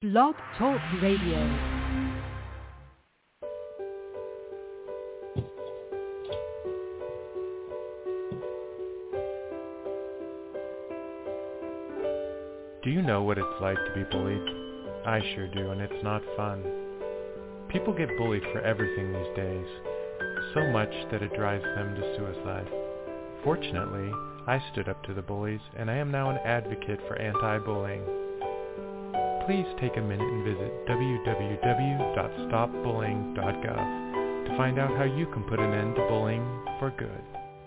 Blog Talk Radio. Do you know what it's like to be bullied? I sure do, and it's not fun. People get bullied for everything these days, so much that it drives them to suicide. Fortunately, I stood up to the bullies, and I am now an advocate for anti-bullying. Please take a minute and visit www.stopbullying.gov to find out how you can put an end to bullying for good.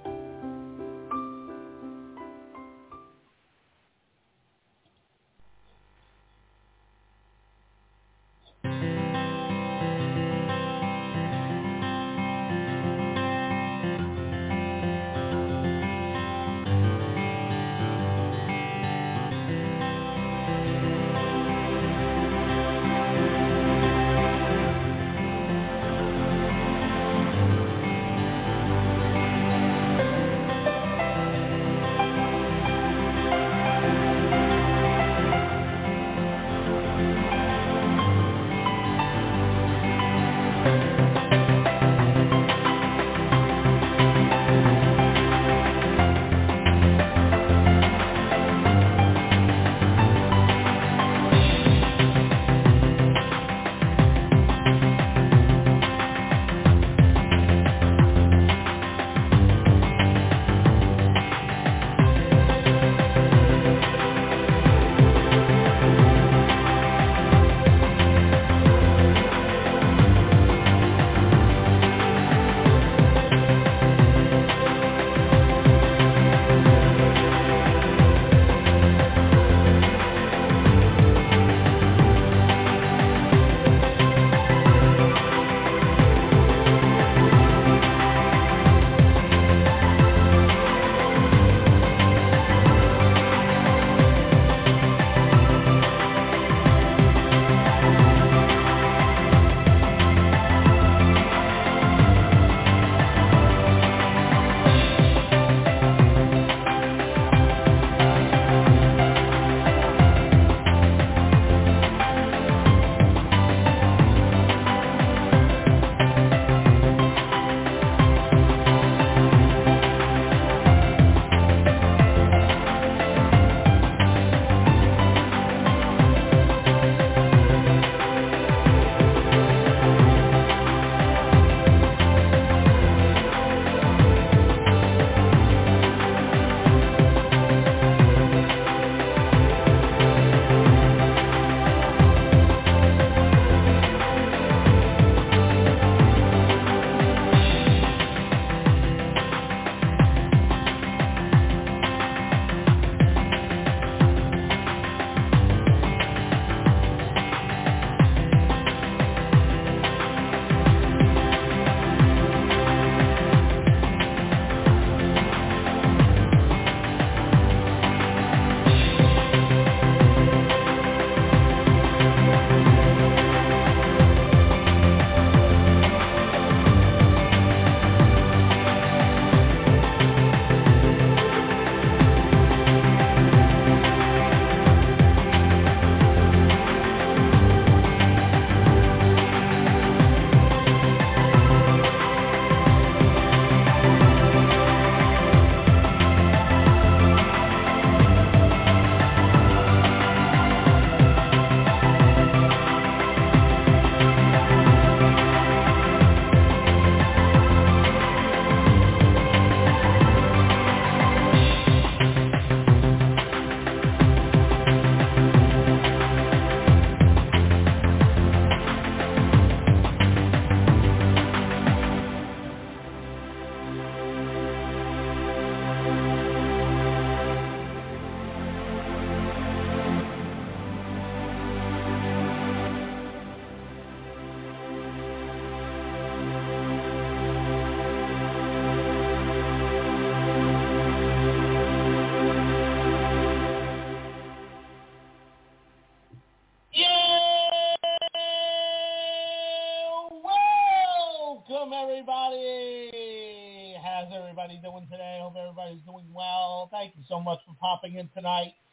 everybody. How's everybody doing today? I hope everybody's doing well. Thank you so much for popping in tonight.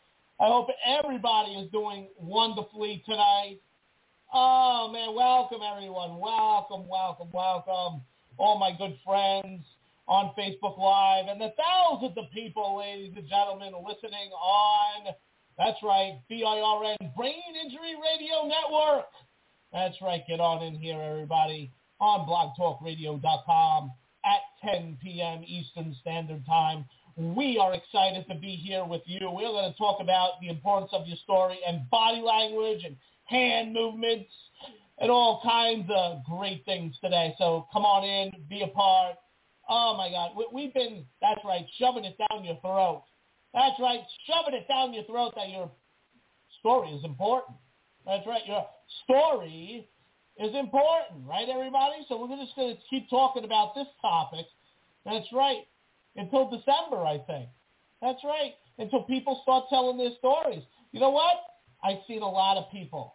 I hope everybody is doing wonderfully tonight. Oh, man, welcome, everyone. Welcome, welcome, welcome. All my good friends on Facebook Live and the thousands of people, ladies and gentlemen, listening on, that's right, BIRN, Brain Injury Radio Network. That's right, get on in here, everybody, on blogtalkradio.com at 10 p.m. Eastern Standard Time. We are excited to be here with you. We're going to talk about the importance of your story and body language and hand movements and all kinds of great things today. So come on in, be a part. Oh, my God. We've been, that's right, shoving it down your throat. That's right, shoving it down your throat that your story is important. That's right, your story is important, right, everybody? So we're just going to keep talking about this topic. That's right, until December, I think. That's right, until people start telling their stories. You know what? I've seen a lot of people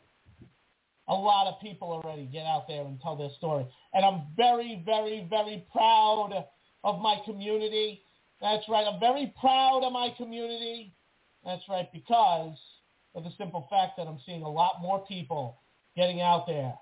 already get out there and tell their story. And I'm very, very, very proud of my community. That's right. I'm very proud of my community. That's right, because of the simple fact that I'm seeing a lot more people getting out there.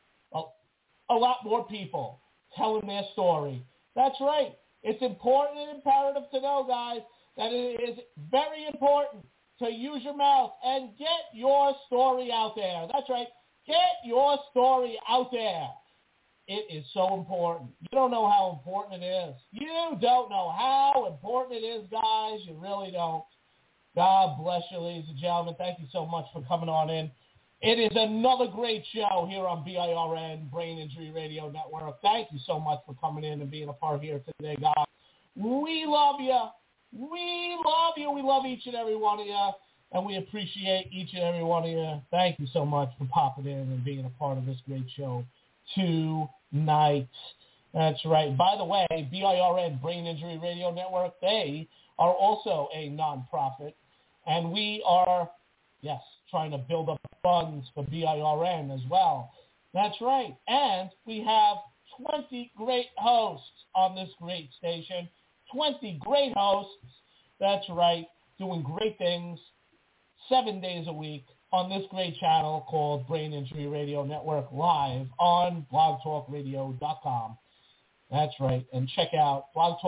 A lot more people telling their story. That's right. It's important and imperative to know, guys, that it is very important to use your mouth and get your story out there. That's right. Get your story out there. It is so important. You don't know how important it is. You don't know how important it is, guys. You really don't. God bless you, ladies and gentlemen. Thank you so much for coming on in. It is another great show here on BIRN, Brain Injury Radio Network. Thank you so much for coming in and being a part here today, guys. We love you. We love you. We love each and every one of you. And we appreciate each and every one of you. Thank you so much for popping in and being a part of this great show tonight. That's right. By the way, BIRN, Brain Injury Radio Network, they are also a nonprofit. And we are, yes, trying to build up funds for BIRN as well. That's right. And we have 20 great hosts on this great station. 20 great hosts. That's right. Doing great things 7 days a week on this great channel called Brain Injury Radio Network live on blogtalkradio.com. That's right. And check out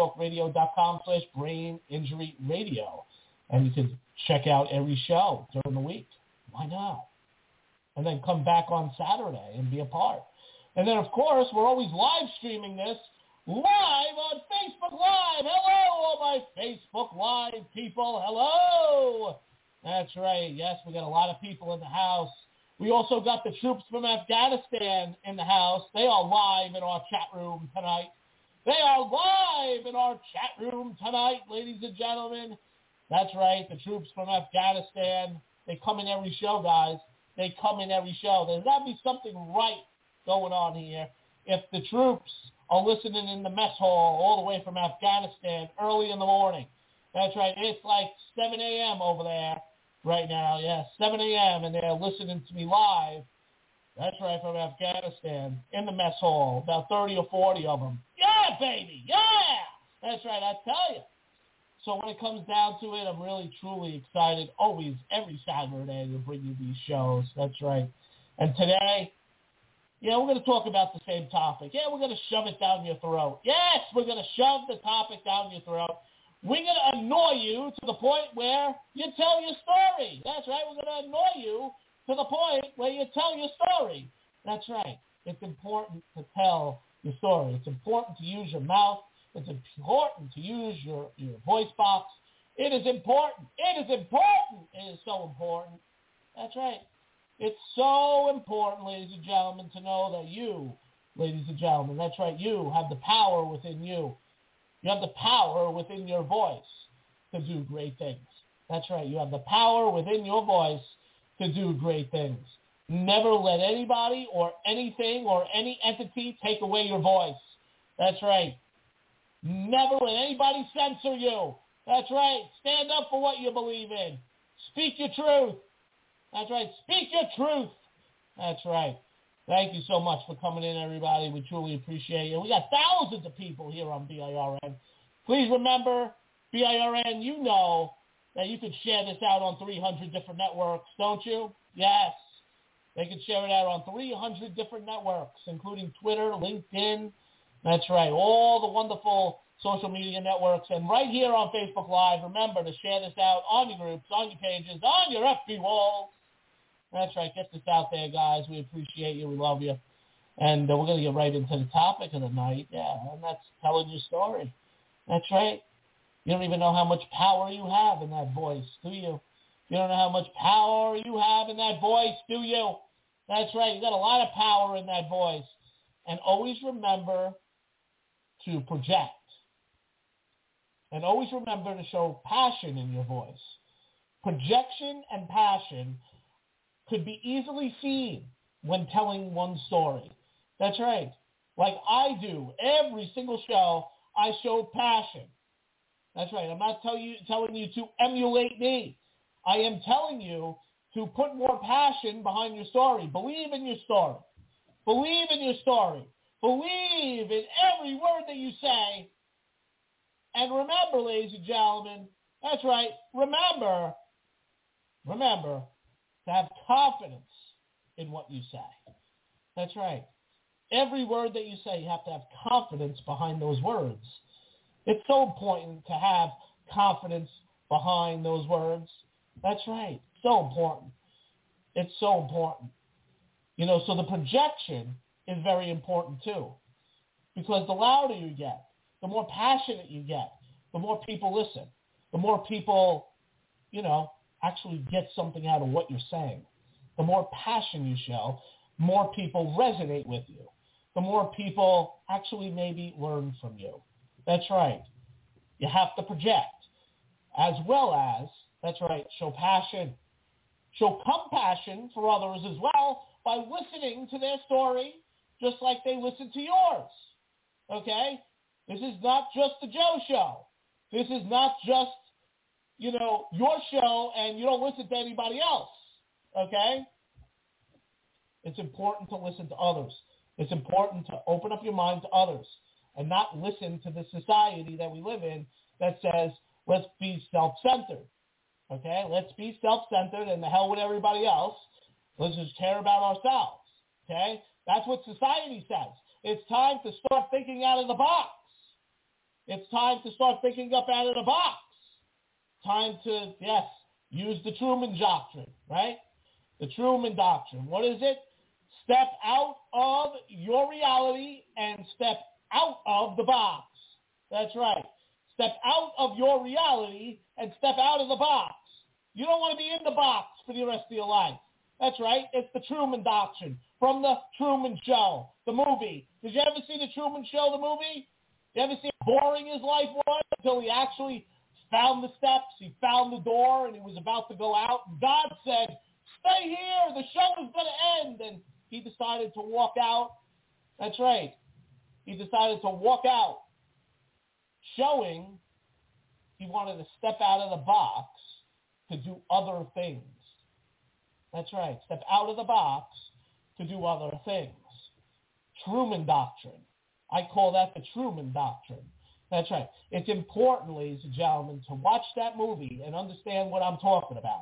blogtalkradio.com/Brain Injury Radio. And you can check out every show during the week. Why not? And then come back on Saturday and be a part. And then, of course, we're always live streaming this live on Facebook Live. Hello, all my Facebook Live people. Hello. That's right. Yes, we got a lot of people in the house. We also got the troops from Afghanistan in the house. They are live in our chat room tonight. They are live in our chat room tonight, ladies and gentlemen. That's right. The troops from Afghanistan. They come in every show, guys. They come in every show. There's got to be something right going on here. If the troops are listening in the mess hall all the way from Afghanistan early in the morning. That's right. It's like 7 a.m. over there right now. Yeah, 7 a.m. and they're listening to me live. That's right, from Afghanistan in the mess hall. About 30 or 40 of them. Yeah, baby. Yeah. That's right. I tell you. So when it comes down to it, I'm really, truly excited. Always, every Saturday, to bring you these shows. That's right. And today, we're going to talk about the same topic. Yeah, we're going to shove it down your throat. Yes, we're going to shove the topic down your throat. We're going to annoy you to the point where you tell your story. That's right. We're going to annoy you to the point where you tell your story. That's right. It's important to tell your story. It's important to use your mouth. It's important to use your voice box. It is important. It is important. It is so important. That's right. It's so important, ladies and gentlemen, to know that you, ladies and gentlemen, that's right, you have the power within you. You have the power within your voice to do great things. That's right. You have the power within your voice to do great things. Never let anybody or anything or any entity take away your voice. That's right. Never let anybody censor you. That's right. Stand up for what you believe in. Speak your truth. That's right. Speak your truth. That's right. Thank you so much for coming in, everybody. We truly appreciate you. We got thousands of people here on BIRN. Please remember, BIRN, you know that you could share this out on 300 different networks, don't you? Yes. They could share it out on 300 different networks, including Twitter, LinkedIn. That's right, all the wonderful social media networks. And right here on Facebook Live, remember to share this out on your groups, on your pages, on your FB walls. That's right, get this out there, guys. We appreciate you. We love you. And we're going to get right into the topic of the night. Yeah, and that's telling your story. That's right. You don't even know how much power you have in that voice, do you? You don't know how much power you have in that voice, do you? That's right. You got a lot of power in that voice. And always remember to project. And always remember to show passion in your voice. Projection and passion could be easily seen when telling one story. That's right. Like I do. Every single show, I show passion. That's right. I'm not telling you to emulate me. I am telling you to put more passion behind your story. Believe in your story. Believe in your story. Believe in every word that you say. And remember, ladies and gentlemen, that's right, remember to have confidence in what you say. That's right. Every word that you say, you have to have confidence behind those words. It's so important to have confidence behind those words. That's right. So important. It's so important. You know, so the projection is very important too. Because the louder you get, the more passionate you get, the more people listen. The more people, you know, actually get something out of what you're saying. The more passion you show, more people resonate with you. The more people actually maybe learn from you. That's right. You have to project. As well as, that's right, show passion. Show compassion for others as well by listening to their story just like they listen to yours. Okay? This is not just the Joe Show. This is not just, you know, your show and you don't listen to anybody else. Okay? It's important to listen to others. It's important to open up your mind to others and not listen to the society that we live in that says, let's be self-centered. Okay? Let's be self-centered and the hell with everybody else. Let's just care about ourselves. Okay? That's what society says. It's time to start thinking out of the box. It's time to start thinking up out of the box. Time to, yes, use the Truman Doctrine, right? The Truman Doctrine. What is it? Step out of your reality and step out of the box. That's right. Step out of your reality and step out of the box. You don't want to be in the box for the rest of your life. That's right. It's the Truman Doctrine from the Truman Show, the movie. Did you ever see the Truman Show, the movie? You ever see how boring his life was until he actually found the steps, he found the door, and he was about to go out? And God said, stay here. The show is going to end. And he decided to walk out. That's right. He decided to walk out, showing he wanted to step out of the box to do other things. That's right. Step out of the box to do other things. Truman Doctrine. I call that the Truman Doctrine. That's right. It's important, ladies and gentlemen, to watch that movie and understand what I'm talking about.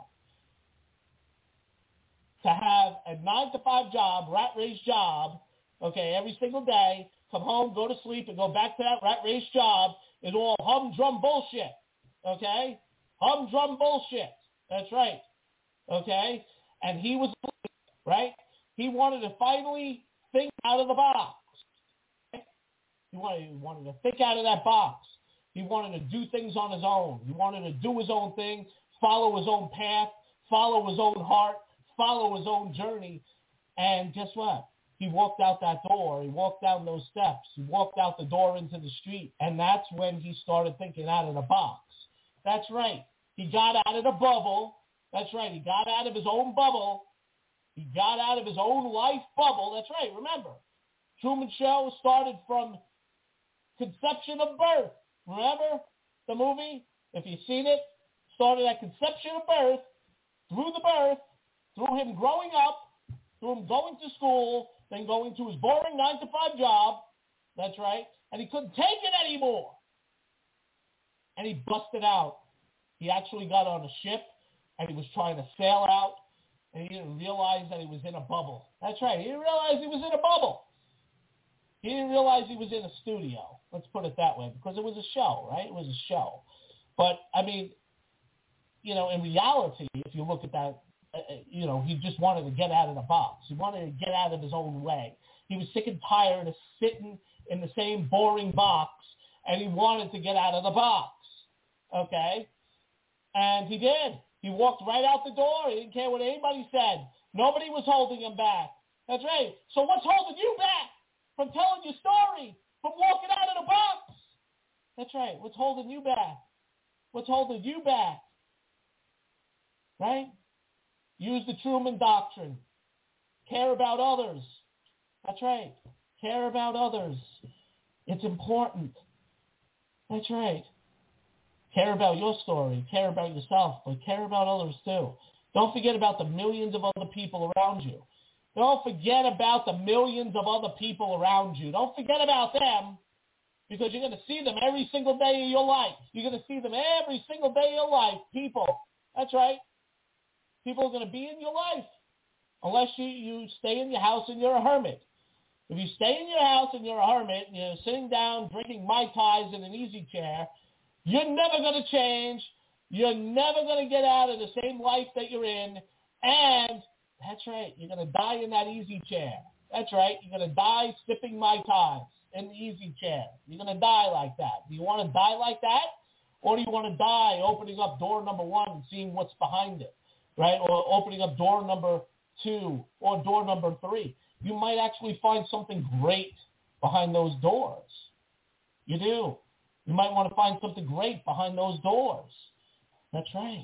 To have a 9-to-5 job, rat race job, okay, every single day, come home, go to sleep, and go back to that rat race job is all humdrum bullshit, okay? Humdrum bullshit. That's right, okay? And he was, right? He wanted to finally think out of the box. He wanted to think out of that box. He wanted to do things on his own. He wanted to do his own thing, follow his own path, follow his own heart, follow his own journey. And guess what? He walked out that door. He walked down those steps. He walked out the door into the street. And that's when he started thinking out of the box. That's right. He got out of the bubble. That's right. He got out of his own bubble. He got out of his own life bubble. That's right. Remember, Truman Show started from conception of birth. Remember the movie? If you've seen it, started at conception of birth, through the birth, through him growing up, through him going to school, then going to his boring 9-to-5 job. That's right. And he couldn't take it anymore. And he busted out He actually got on a ship, and he was trying to sail out, and he didn't realize that he was in a bubble. That's right. He didn't realize he was in a bubble. He didn't realize he was in a studio. Let's put it that way, because it was a show, right? It was a show. But, I mean, you know, in reality, if you look at that, you know, he just wanted to get out of the box. He wanted to get out of his own way. He was sick and tired of sitting in the same boring box, and he wanted to get out of the box, okay? And he did. He walked right out the door. He didn't care what anybody said. Nobody was holding him back. That's right. So what's holding you back from telling your story, from walking out of the box? That's right. What's holding you back? What's holding you back? Right? Use the Truman Doctrine. Care about others. That's right. Care about others. It's important. That's right. Care about your story. Care about yourself, but care about others too. Don't forget about the millions of other people around you. Don't forget about the millions of other people around you. Don't forget about them, because you're going to see them every single day of your life. You're going to see them every single day of your life. People. That's right. People are going to be in your life unless you stay in your house and you're a hermit. If you stay in your house and you're a hermit and you're sitting down drinking Mai Tais in an easy chair, you're never going to change. You're never going to get out of the same life that you're in. And that's right, you're going to die in that easy chair. That's right, you're going to die sipping Mai Tais in the easy chair. You're going to die like that. Do you want to die like that? Or do you want to die opening up door number 1 and seeing what's behind it? Right? Or opening up door number 2 or door number 3. You might actually find something great behind those doors. You do. You might want to find something great behind those doors. That's right.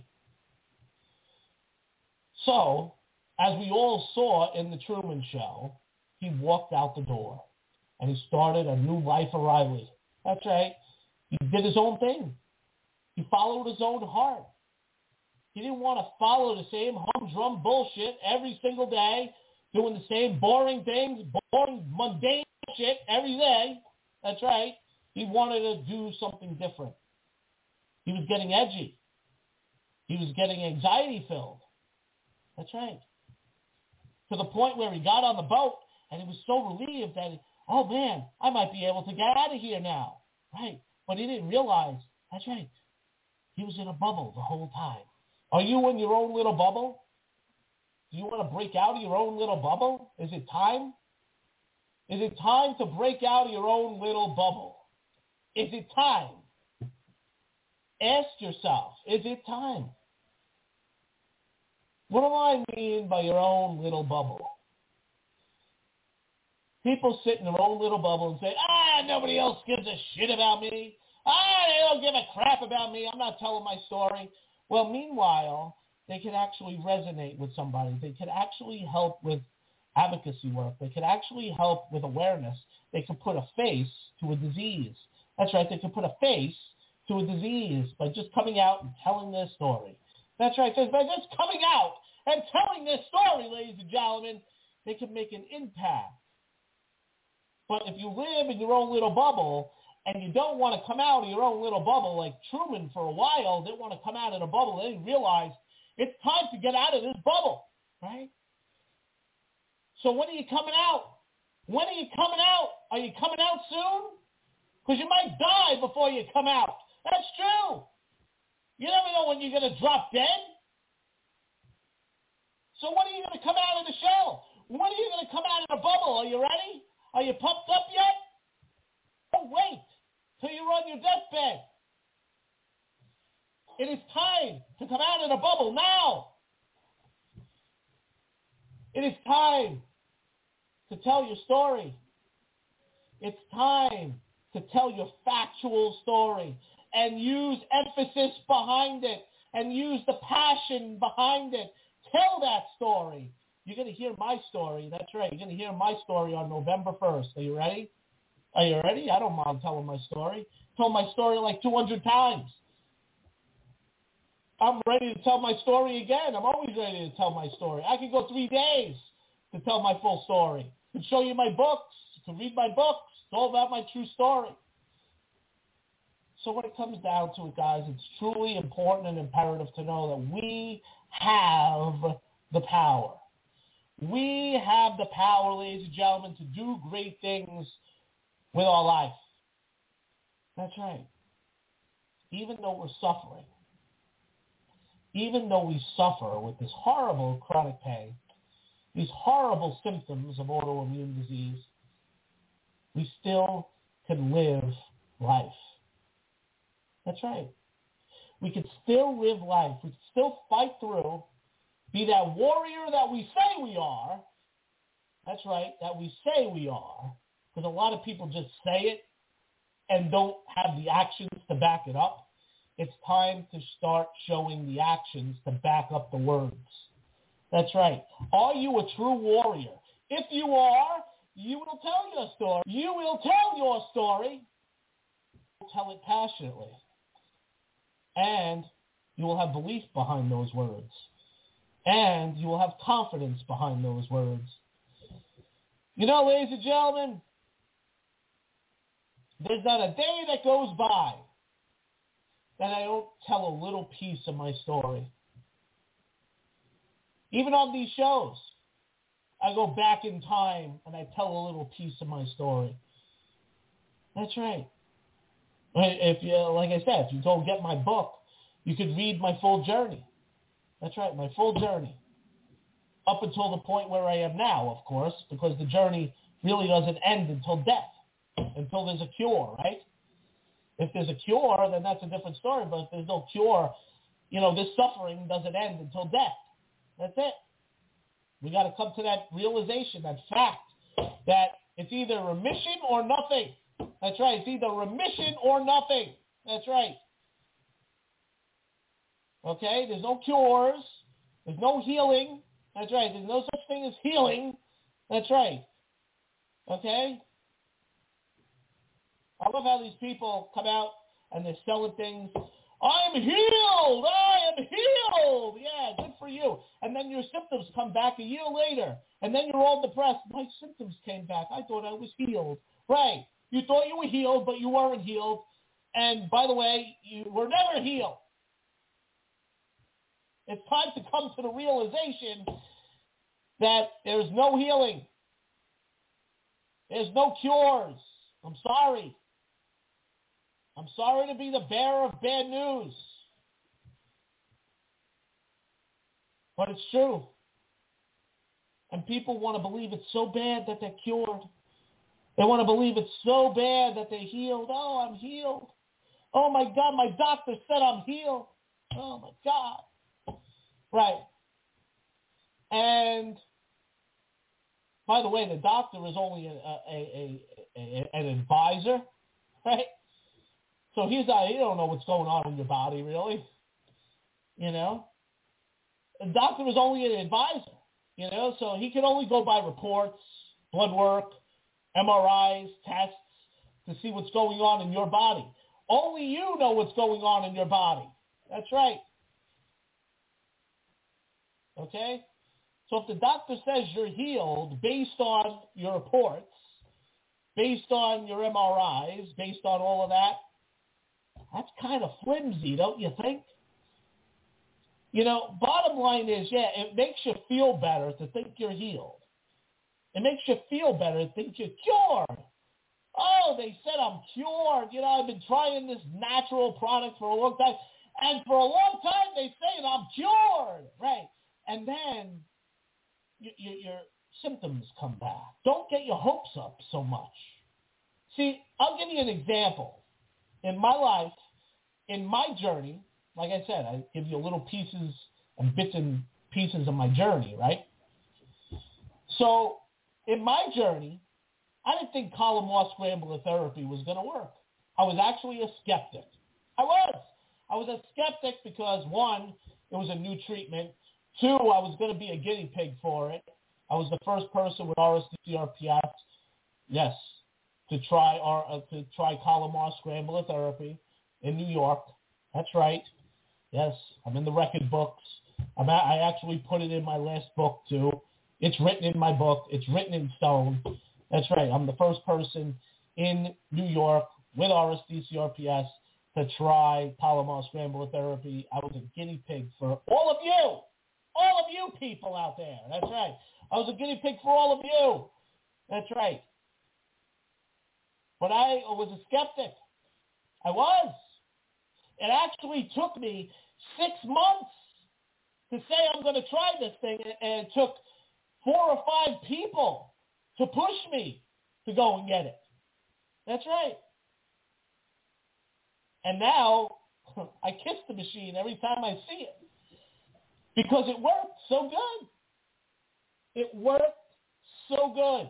So, as we all saw in the Truman Show, he walked out the door and he started a new life of Riley. That's right. He did his own thing. He followed his own heart. He didn't want to follow the same humdrum bullshit every single day, doing the same boring things, boring, mundane shit every day. That's right. He wanted to do something different. He was getting edgy. He was getting anxiety-filled. That's right. To the point where he got on the boat and he was so relieved that, oh man, I might be able to get out of here now. Right. But he didn't realize, that's right, he was in a bubble the whole time. Are you in your own little bubble? Do you want to break out of your own little bubble? Is it time? Is it time to break out of your own little bubble? Is it time? Ask yourself, is it time? What do I mean by your own little bubble? People sit in their own little bubble and say, nobody else gives a shit about me. They don't give a crap about me. I'm not telling my story. Well, meanwhile, they could actually resonate with somebody. They could actually help with advocacy work. They could actually help with awareness. They could put a face to a disease. That's right. They could put a face to a disease by just coming out and telling their story. That's right. By just coming out and telling their story, ladies and gentlemen, they can make an impact. But if you live in your own little bubble and you don't want to come out of your own little bubble, like Truman for a while didn't want to come out of the bubble, they didn't realize it's time to get out of this bubble, right? So when are you coming out? When are you coming out? Are you coming out soon? Because you might die before you come out. That's true. You never know when you're going to drop dead. So when are you going to come out of the shell? When are you going to come out of the bubble? Are you ready? Are you pumped up yet? Don't wait till you're on your deathbed. It is time to come out of the bubble now. It is time to tell your story. It's time to tell your factual story and use emphasis behind it and use the passion behind it. Tell that story. You're going to hear my story. That's right. You're going to hear my story on November 1st. Are you ready? Are you ready? I don't mind telling my story. I told my story like 200 times. I'm ready to tell my story again. I'm always ready to tell my story. I could go 3 days to tell my full story. I could show you my books. You can read my books. It's all about my true story. So when it comes down to it, guys, it's truly important and imperative to know that we have the power. We have the power, ladies and gentlemen, to do great things with our life. That's right. Even though we're suffering, even though we suffer with this horrible chronic pain, these horrible symptoms of autoimmune disease, we still can live life. That's right. We can still live life. We can still fight through, be that warrior that we say we are. That's right, that we say we are. Because a lot of people just say it and don't have the actions to back it up. It's time to start showing the actions to back up the words. That's right. Are you a true warrior? If you are, you will tell your story. You will tell your story. Tell it passionately. And you will have belief behind those words. And you will have confidence behind those words. You know, ladies and gentlemen, there's not a day that goes by that I don't tell a little piece of my story. Even on these shows, I go back in time and I tell a little piece of my story. That's right. If you, like I said, if you go get my book, you could read my full journey. That's right, my full journey. Up until the point where I am now, of course, because the journey really doesn't end until death, until there's a cure, right? If there's a cure, then that's a different story. But if there's no cure, this suffering doesn't end until death. That's it. We got to come to that realization, that fact, that it's either remission or nothing. That's right. It's either remission or nothing. That's right. Okay? There's no cures. There's no healing. That's right. There's no such thing as healing. That's right. Okay? I love how these people come out and they're selling things. I am healed. I am healed. Yeah, good for you. And then your symptoms come back a year later. And then you're all depressed. My symptoms came back. I thought I was healed. Right. You thought you were healed, but you weren't healed. And by the way, you were never healed. It's time to come to the realization that there's no healing. There's no cures. I'm sorry. I'm sorry to be the bearer of bad news. But it's true. And people want to believe it's so bad that they're cured. They want to believe it's so bad that they're healed. Oh, I'm healed. Oh, my God, my doctor said I'm healed. Oh, my God. Right. And, by the way, the doctor is only an advisor, right? So he don't know what's going on in your body, really. The doctor is only an advisor, so he can only go by reports, blood work, MRIs, tests, to see what's going on in your body. Only you know what's going on in your body. That's right. Okay? So if the doctor says you're healed based on your reports, based on your MRIs, based on all of that, that's kind of flimsy, don't you think? Bottom line is, it makes you feel better to think you're healed. It makes you feel better to think you're cured. Oh, they said I'm cured. I've been trying this natural product for a long time. And for a long time, they say I'm cured. Right. And then your symptoms come back. Don't get your hopes up so much. See, I'll give you an example. In my life, in my journey, like I said, I give you little pieces and bits and pieces of my journey, right? So in my journey, I didn't think column-wall scrambler therapy was going to work. I was actually a skeptic. I was a skeptic because, one, it was a new treatment. Two, I was going to be a guinea pig for it. I was the first person with RSD-CRPS, yes, to try column-wall scrambler therapy in New York. That's right. Yes, I'm in the record books. I actually put it in my last book, too. It's written in my book. It's written in stone. That's right. I'm the first person in New York with RSD-CRPS to try Palomar Scrambler therapy. I was a guinea pig for all of you people out there. That's right. I was a guinea pig for all of you. That's right. But I was a skeptic. I was. It actually took me 6 months to say I'm going to try this thing, and it took 4 or 5 people to push me to go and get it. That's right. And now I kiss the machine every time I see it because it worked so good. It worked so good.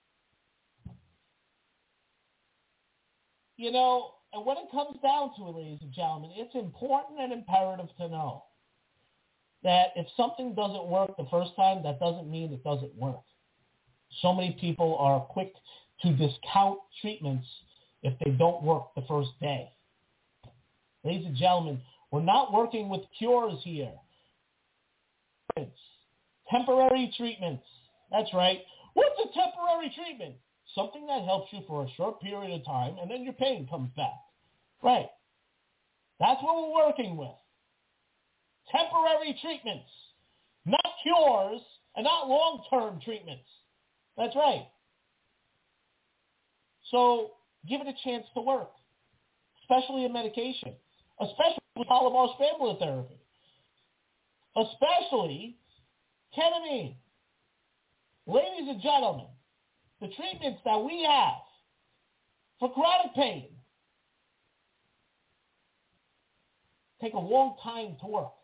You know, and when it comes down to it, ladies and gentlemen, it's important and imperative to know that if something doesn't work the first time, that doesn't mean it doesn't work. So many people are quick to discount treatments if they don't work the first day. Ladies and gentlemen, we're not working with cures here. It's temporary treatments. That's right. What's a temporary treatment? Something that helps you for a short period of time, and then your pain comes back. Right. That's what we're working with. Temporary treatments, not cures, and not long-term treatments. That's right. So give it a chance to work, especially in medication, especially with Palomar Scrambler therapy, especially ketamine. Ladies and gentlemen, the treatments that we have for chronic pain take a long time to work.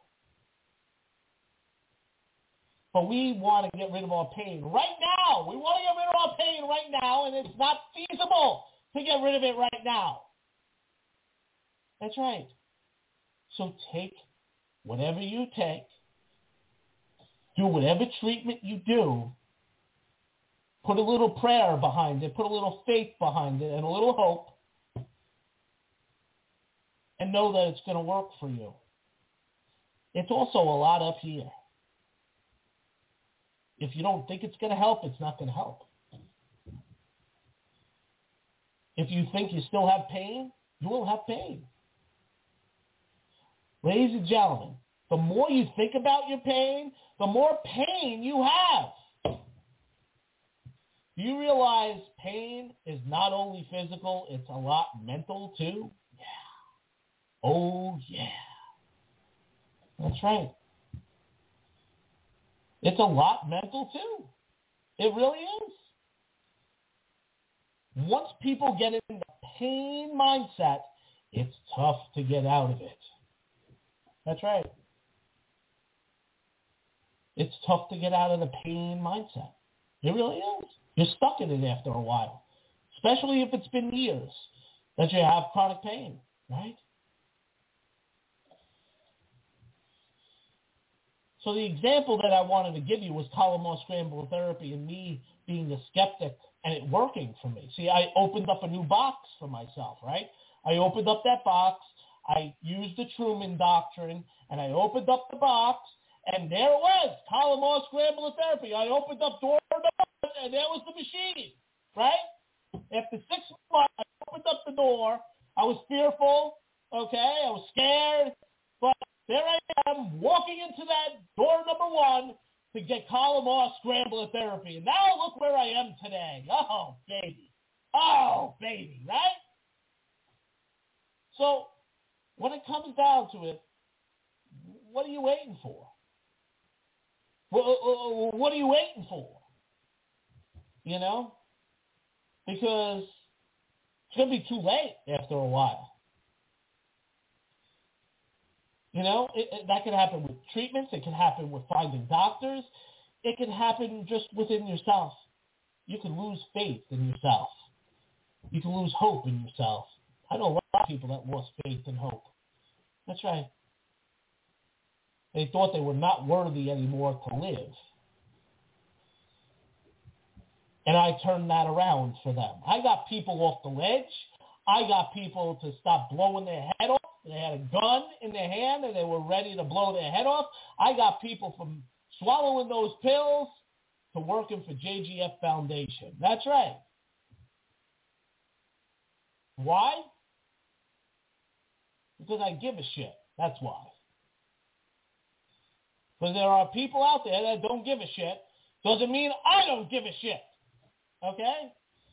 But we want to get rid of our pain right now. We want to get rid of our pain right now, and it's not feasible to get rid of it right now. That's right. So take whatever you take, do whatever treatment you do, put a little prayer behind it, put a little faith behind it, and a little hope, and know that it's going to work for you. It's also a lot up here. If you don't think it's going to help, it's not going to help. If you think you still have pain, you will have pain. Ladies and gentlemen, the more you think about your pain, the more pain you have. Do you realize pain is not only physical, it's a lot mental too? Yeah. Oh, yeah. That's right. It's a lot mental too. It really is. Once people get in the pain mindset, it's tough to get out of it. That's right. It's tough to get out of the pain mindset. It really is. You're stuck in it after a while, especially if it's been years that you have chronic pain, right? So the example that I wanted to give you was Palomar Scrambler therapy and me being a skeptic and it working for me. See, I opened up a new box for myself, right? I opened up that box. I used the Truman Doctrine, and I opened up the box, and there it was, Palomar Scrambler therapy. I opened up door number one, and there was the machine, right? After 6 months, I opened up the door. I was fearful, okay? I was scared, but there I am walking into that door number one to get Palomar Scrambler therapy. And now look where I am today. Oh, baby. Oh, baby, right? So when it comes down to it, what are you waiting for? What are you waiting for? You know? Because it's going to be too late after a while. You know, that can happen with treatments. It can happen with finding doctors. It can happen just within yourself. You can lose faith in yourself. You can lose hope in yourself. I know a lot of people that lost faith and hope. That's right. They thought they were not worthy anymore to live. And I turned that around for them. I got people off the ledge. I got people to stop blowing their head off. They had a gun in their hand and they were ready to blow their head off. I got people from swallowing those pills to working for JGF Foundation. That's right. Why? Because I give a shit. That's why. Because there are people out there that don't give a shit. Doesn't mean I don't give a shit. Okay?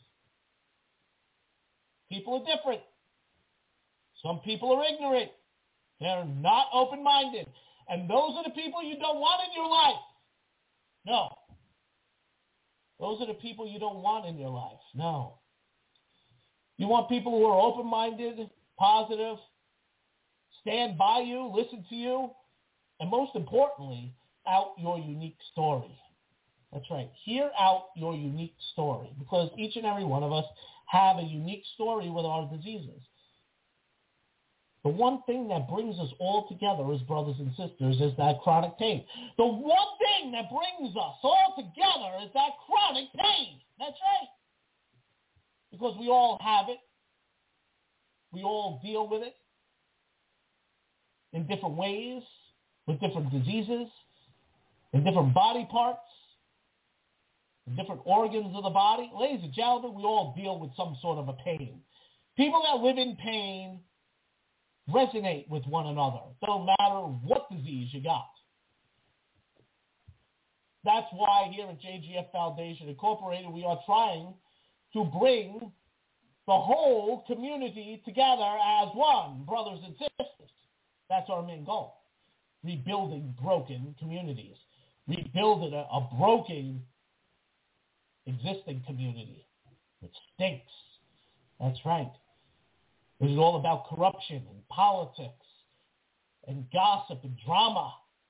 People are different. Some people are ignorant. They're not open-minded. And those are the people you don't want in your life. No. Those are the people you don't want in your life. No. You want people who are open-minded, positive, stand by you, listen to you, and most importantly, out your unique story. That's right. Hear out your unique story, because each and every one of us have a unique story with our diseases. The one thing that brings us all together as brothers and sisters is that chronic pain. The one thing that brings us all together is that chronic pain. That's right. Because we all have it. We all deal with it in different ways, with different diseases, in different body parts, in different organs of the body. Ladies and gentlemen, we all deal with some sort of a pain. People that live in pain resonate with one another. No matter what disease you got. That's why here at JGF Foundation Incorporated, we are trying to bring the whole community together as one, brothers and sisters. That's our main goal. Rebuilding broken communities. Rebuilding a broken existing community. It stinks. That's right. It is all about corruption and politics and gossip and drama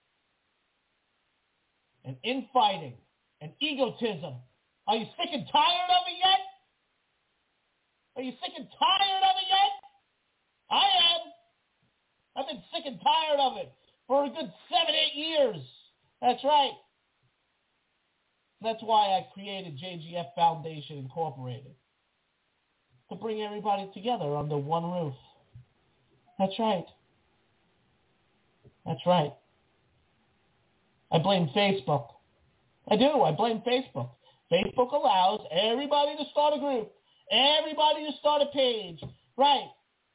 and infighting and egotism. Are you sick and tired of it yet? Are you sick and tired of it yet? I am. I've been sick and tired of it for a good 7-8 years. That's right. That's why I created JGF Foundation Incorporated. To bring everybody together under one roof. That's right. That's right. I blame Facebook. I do. I blame Facebook. Facebook allows everybody to start a group. Everybody to start a page. Right.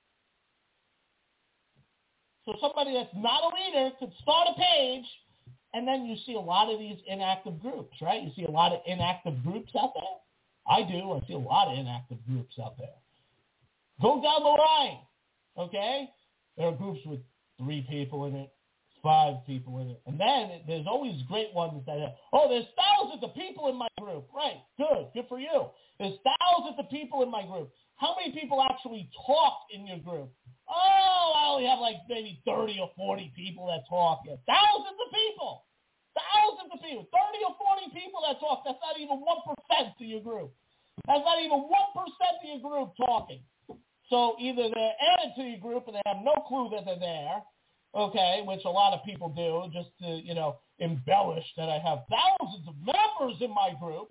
So somebody that's not a leader could start a page, and then you see a lot of these inactive groups, right? You see a lot of inactive groups out there. I do. I see a lot of inactive groups out there. Go down the line, okay? There are groups with 3 people in it, 5 people in it. And then there's always great ones that are, there's thousands of people in my group. Right, good for you. There's thousands of people in my group. How many people actually talk in your group? I only have like maybe 30 or 40 people that talk. Yeah. Thousands of people. Thousands of people. 30 or 40 people that talk. That's not even 1% of your group. That's not even 1% of your group talking. So either they're added to your group and they have no clue that they're there, okay, which a lot of people do just to, embellish that I have thousands of members in my group,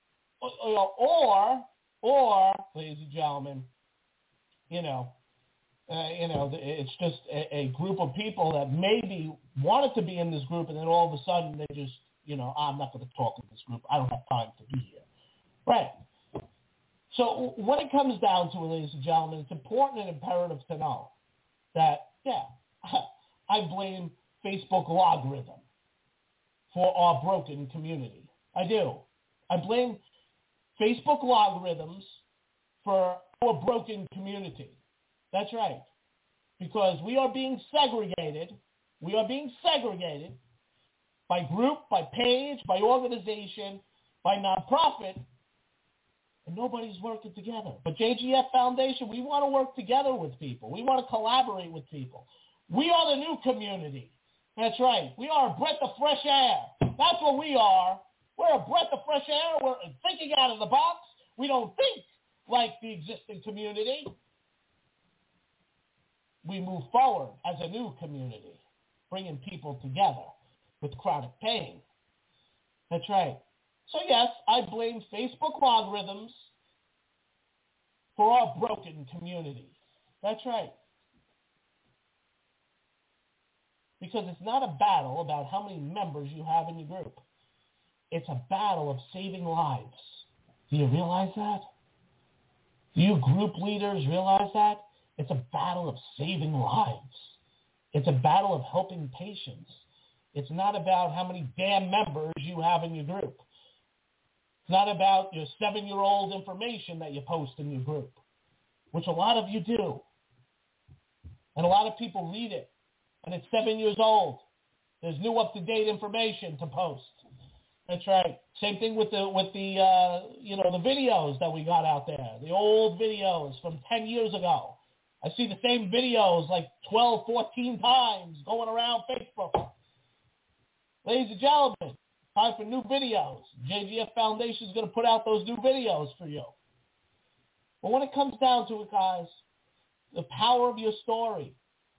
or ladies and gentlemen, it's just a group of people that maybe wanted to be in this group, and then all of a sudden they just, I'm not going to talk in this group. I don't have time to be here. Right. So when it comes down to it, ladies and gentlemen, it's important and imperative to know that, I blame Facebook logarithm for our broken community. I do. I blame Facebook logarithms for our broken community. That's right. Because we are being segregated. We are being segregated by group, by page, by organization, by nonprofit, and nobody's working together. But JGF Foundation, we want to work together with people. We want to collaborate with people. We are the new community. That's right. We are a breath of fresh air. That's what we are. We're a breath of fresh air. We're thinking out of the box. We don't think like the existing community. We move forward as a new community, bringing people together with chronic pain. That's right. So yes, I blame Facebook logarithms for our broken community. That's right. Because it's not a battle about how many members you have in your group. It's a battle of saving lives. Do you realize that? Do you group leaders realize that? It's a battle of saving lives. It's a battle of helping patients. It's not about how many damn members you have in your group. It's not about your 7-year-old information that you post in your group, which a lot of you do. And a lot of people read it, and it's 7 years old. There's new up-to-date information to post. That's right. Same thing with the videos that we got out there, the old videos from 10 years ago. I see the same videos like 12, 14 times going around Facebook. Ladies and gentlemen, time for new videos. JGF Foundation is going to put out those new videos for you. But when it comes down to it, guys, the power of your story,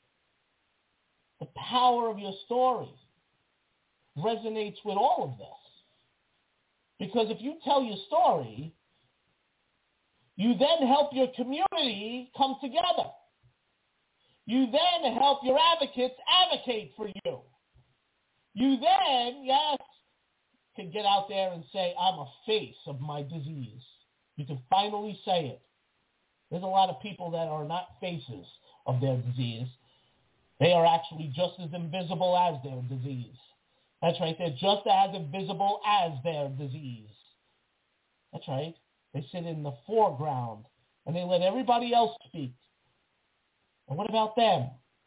resonates with all of this. Because if you tell your story, you then help your community come together. You then help your advocates advocate for you. You then, yes, can get out there and say, I'm a face of my disease. You can finally say it. There's a lot of people that are not faces of their disease. They are actually just as invisible as their disease. That's right. They're just as invisible as their disease. That's right. They sit in the foreground, and they let everybody else speak. And what about them?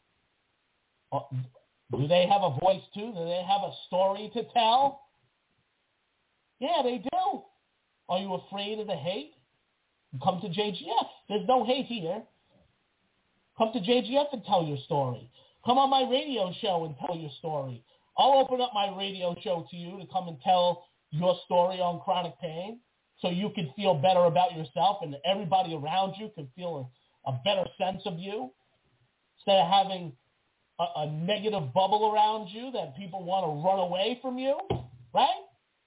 Do they have a voice too? Do they have a story to tell? Yeah, they do. Are you afraid of the hate? Come to JGF. There's no hate here. Come to JGF and tell your story. Come on my radio show and tell your story. I'll open up my radio show to you to come and tell your story on chronic pain so you can feel better about yourself and everybody around you can feel a better sense of you instead of having a negative bubble around you that people want to run away from you, right?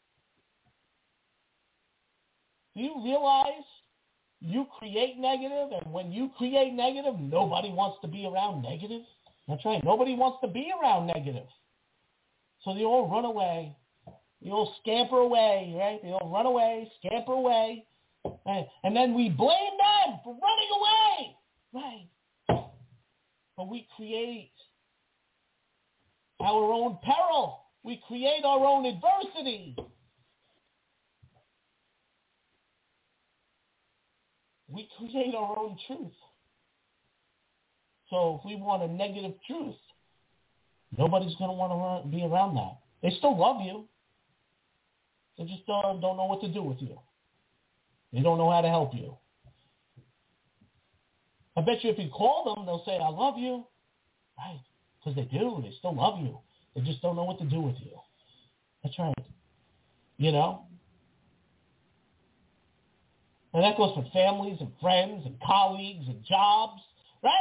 Do you realize you create negative, and when you create negative, nobody wants to be around negative? That's right. Nobody wants to be around negative. So they all run away. They all scamper away, right? They all run away, scamper away. Right? And then we blame them for running away. Right. But we create our own peril. We create our own adversity. We create our own truth. So if we want a negative truth, nobody's going to want to be around that. They still love you. They just don't know what to do with you. They don't know how to help you. I bet you if you call them, they'll say, I love you. Right. Because they do. They still love you. They just don't know what to do with you. That's right. You know? And that goes for families and friends and colleagues and jobs, right?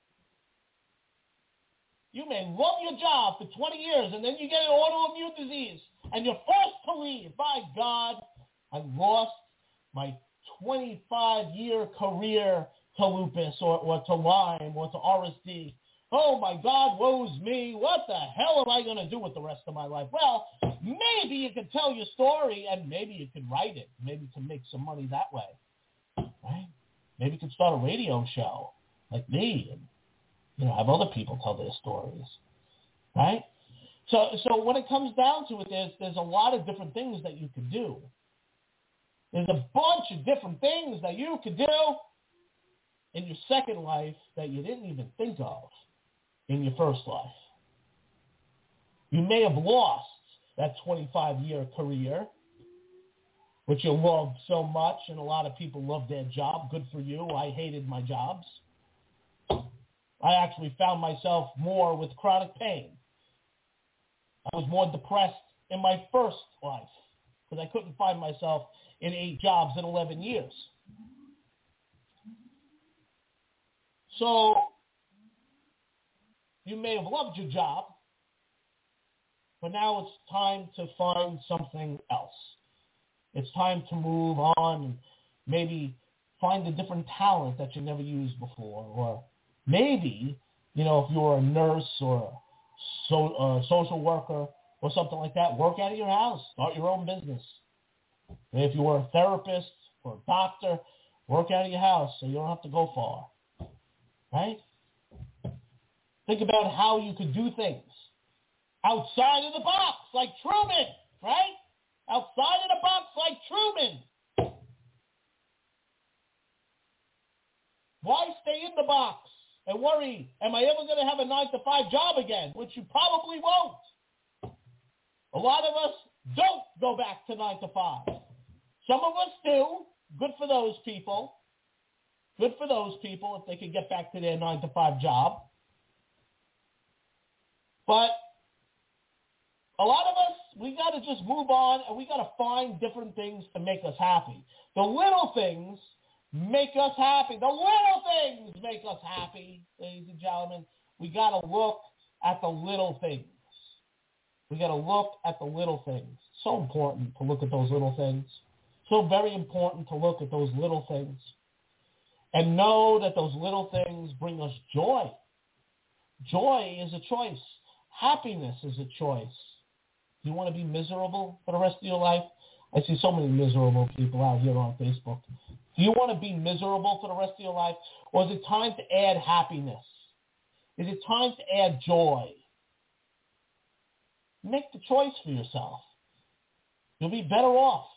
You may love your job for 20 years and then you get an autoimmune disease and you're forced to leave. By God, I lost my 25-year career to lupus or to Lyme or to RSD. Oh, my God, woe's me. What the hell am I going to do with the rest of my life? Well, maybe you can tell your story and maybe you can write it. Maybe you can make some money that way, right? Maybe you can start a radio show like me and, have other people tell their stories, right? So when it comes down to it, there's a lot of different things that you can do. There's a bunch of different things that you could do in your second life that you didn't even think of in your first life. You may have lost that 25-year career, which you loved so much, and a lot of people love their job. Good for you. I hated my jobs. I actually found myself more with chronic pain. I was more depressed in my first life because I couldn't find myself in 8 jobs in 11 years. So you may have loved your job, but now it's time to find something else. It's time to move on and maybe find a different talent that you never used before. Or maybe, if you're a nurse or a social worker or something like that, work out of your house. Start your own business. And if you were a therapist or a doctor, work out of your house so you don't have to go far. right? Think about how you could do things outside of the box, like Truman, right? Outside of the box, like Truman. Why stay in the box and worry, am I ever going to have a 9-to-5 job again, which you probably won't. A lot of us don't go back to 9 to 5. Some of us do. Good for those people. Good for those people if they can get back to their 9 to 5 job. But a lot of us, we got to just move on, and we got to find different things to make us happy. The little things make us happy. The little things make us happy, ladies and gentlemen. We got to look at the little things. We got to look at the little things. So important to look at those little things. So very important to look at those little things. And know that those little things bring us joy. Joy is a choice. Happiness is a choice. Do you want to be miserable for the rest of your life? I see so many miserable people out here on Facebook. Do you want to be miserable for the rest of your life? Or is it time to add happiness? Is it time to add joy? Make the choice for yourself. You'll be better off.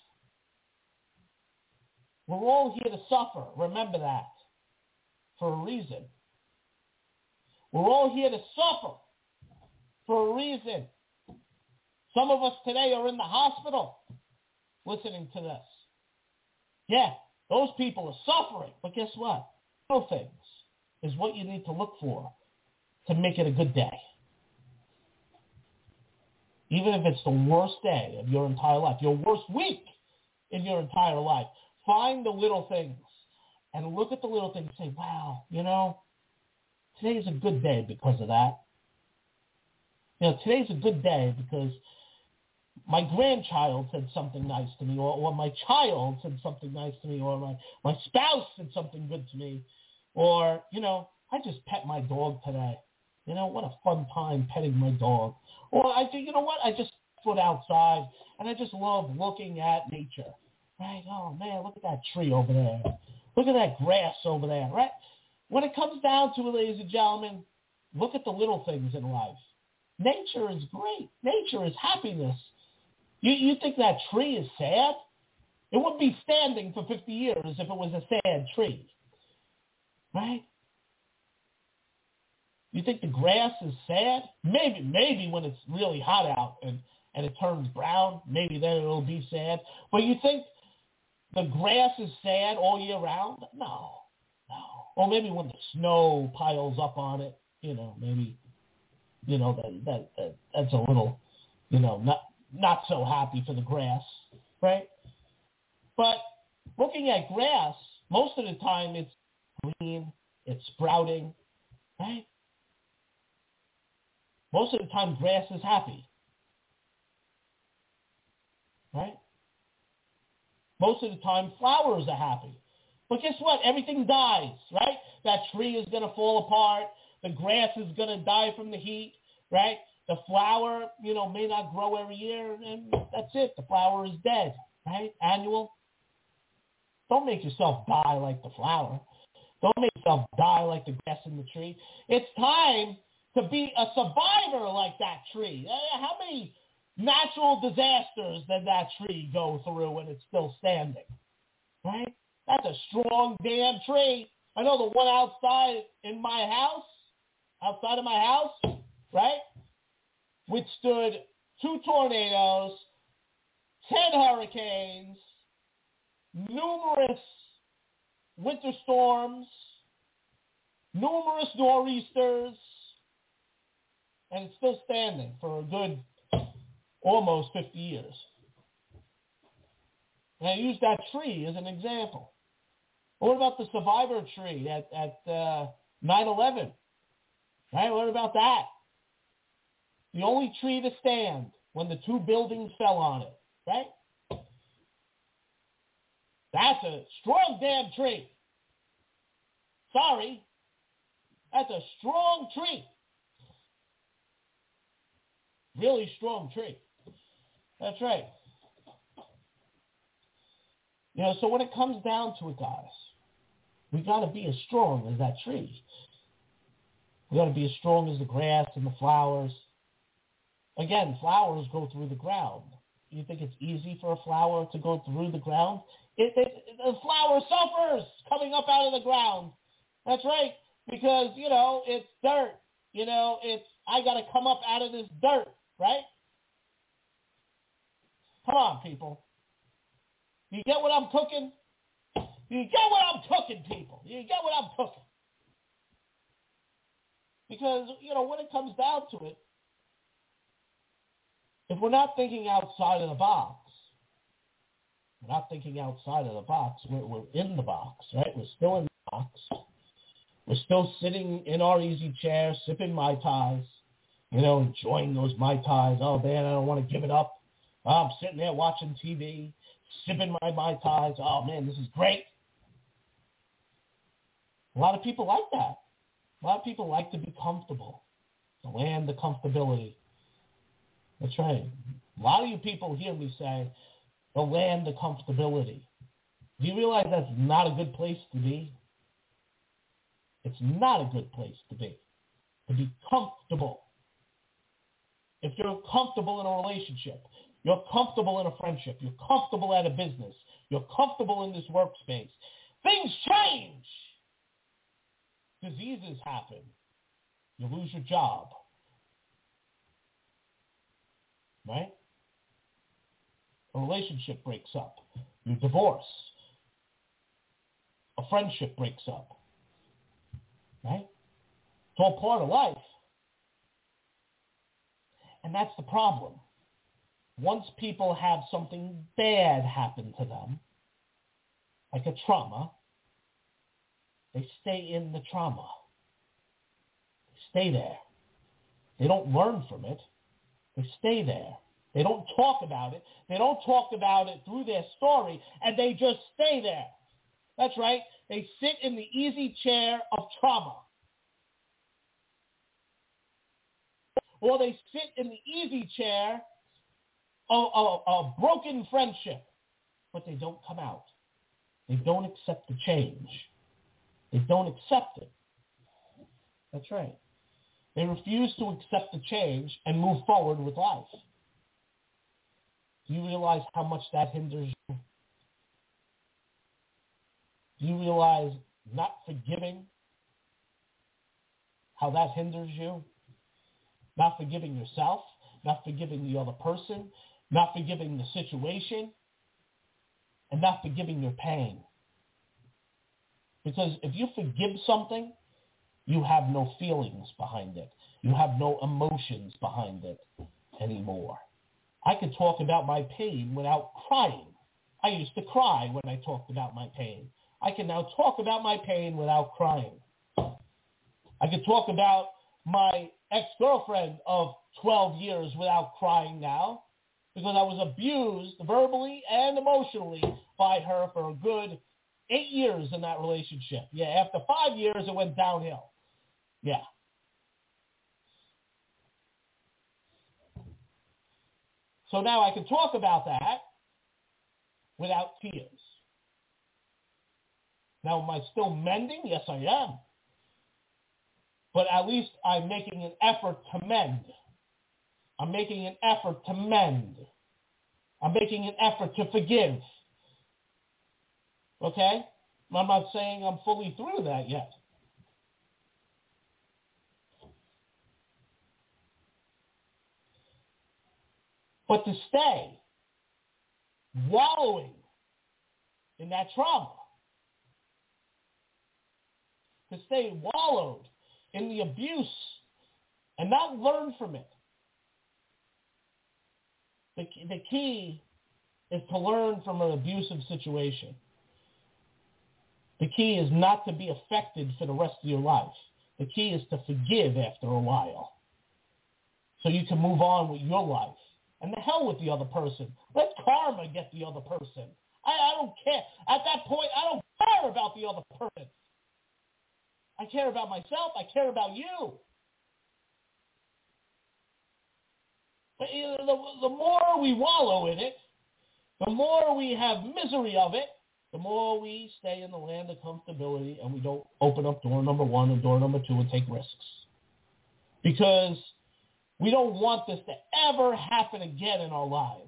We're all here to suffer. Remember that. For a reason. We're all here to suffer. For a reason. Some of us today are in the hospital listening to this. Yeah, those people are suffering. But guess what? Little things is what you need to look for to make it a good day. Even if it's the worst day of your entire life, your worst week in your entire life, find the little things and look at the little things and say, wow, today's a good day because of that. Today's a good day because my grandchild said something nice to me, or my child said something nice to me, or my spouse said something good to me, or, I just pet my dog today. What a fun time petting my dog. Or I think, I just put outside and I just love looking at nature. Right? Oh, man, look at that tree over there. Look at that grass over there, right? When it comes down to it, ladies and gentlemen, look at the little things in life. Nature is great. Nature is happiness. You think that tree is sad? It wouldn't be standing for 50 years if it was a sad tree. Right? You think the grass is sad? Maybe when it's really hot out and it turns brown, maybe then it'll be sad. But you think the grass is sad all year round? No. Or maybe when the snow piles up on it, maybe, that's a little, not so happy for the grass, right? But looking at grass, most of the time it's green, it's sprouting, right? Most of the time grass is happy, right? Most of the time flowers are happy. But guess what? Everything dies, right? That tree is going to fall apart. The grass is going to die from the heat, right? The flower, may not grow every year, and that's it. The flower is dead, right? Annual. Don't make yourself die like the flower. Don't make yourself die like the grass in the tree. It's time to be a survivor like that tree. How many natural disasters did that tree go through and it's still standing? Right? That's a strong damn tree. I know the one outside of my house, right, withstood 2 tornadoes, 10 hurricanes, numerous winter storms, numerous nor'easters, and it's still standing for a good almost 50 years. And I use that tree as an example. What about the survivor tree at 9/11? Right? What about that? The only tree to stand when the 2 buildings fell on it, right? That's a strong damn tree. Sorry. That's a strong tree. Really strong tree. That's right. So when it comes down to it, guys, we got to be as strong as that tree. We got to be as strong as the grass and the flowers. Again, flowers go through the ground. You think it's easy for a flower to go through the ground? The flower suffers coming up out of the ground. That's right, because, it's dirt. I got to come up out of this dirt, right? Come on, people. You get what I'm cooking? You get what I'm cooking, people. You get what I'm cooking. Because, when it comes down to it, if we're not thinking outside of the box, we're in the box, right? We're still in the box. We're still sitting in our easy chair, sipping Mai Tais, enjoying those Mai Tais. Oh, man, I don't want to give it up. Oh, I'm sitting there watching TV, sipping my Mai Tais. Oh, man, this is great. A lot of people like that. A lot of people like to be comfortable, to land the comfortability. That's right. A lot of you people hear me say, the land the comfortability. Do you realize that's not a good place to be? It's not a good place to be comfortable. If you're comfortable in a relationship, you're comfortable in a friendship, you're comfortable at a business, you're comfortable in this workspace, things change. Diseases happen. You lose your job. Right? A relationship breaks up. You divorce. A friendship breaks up. Right? It's all part of life. And that's the problem. Once people have something bad happen to them, like a trauma, they stay in the trauma. They stay there. They don't learn from it. They stay there. They don't talk about it. They don't talk about it through their story, and they just stay there. That's right. They sit in the easy chair of trauma. Or they sit in the easy chair of a broken friendship, but they don't come out. They don't accept the change. They don't accept it. That's right. They refuse to accept the change and move forward with life. Do you realize how much that hinders you? Do you realize not forgiving, how that hinders you? Not forgiving yourself, not forgiving the other person, not forgiving the situation, and not forgiving your pain. Because if you forgive something, you have no feelings behind it. You have no emotions behind it anymore. I could talk about my pain without crying. I used to cry when I talked about my pain. I can now talk about my pain without crying. I could talk about my ex-girlfriend of 12 years without crying now, because I was abused verbally and emotionally by her for a good 8 years in that relationship. Yeah, after 5 years, it went downhill. Yeah. So now I can talk about that without tears. Now, am I still mending? Yes, I am. But at least I'm making an effort to mend. I'm making an effort to mend. I'm making an effort to forgive. Okay? I'm not saying I'm fully through that yet. But to stay wallowing in that trauma, to stay wallowed in the abuse and not learn from it. The key is to learn from an abusive situation. The key is not to be affected for the rest of your life. The key is to forgive after a while so you can move on with your life. And the hell with the other person. Let karma get the other person. I don't care. At that point, I don't care about the other person. I care about myself. I care about you. But the more we wallow in it, the more we have misery of it, the more we stay in the land of comfortability and we don't open up door number 1 and door number 2 and take risks. because we don't want this to ever happen again in our lives,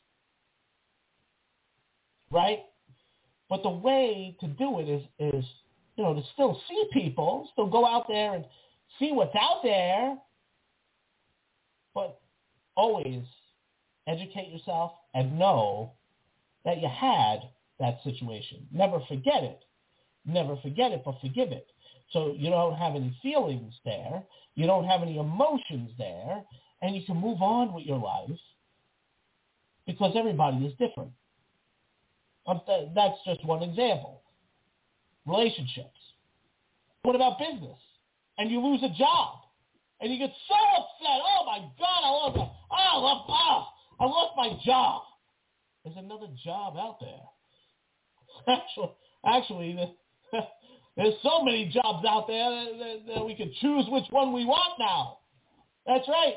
right? But the way to do it is to still see people, still go out there and see what's out there, but always educate yourself and know that you had that situation. Never forget it. Never forget it, but forgive it. So you don't have any feelings there. You don't have any emotions there. And you can move on with your life because everybody is different. That's just one example. Relationships. What about business? And you lose a job. And you get so upset. Oh, my God, I lost my job. There's another job out there. Actually, there's so many jobs out there that we can choose which one we want now. That's right.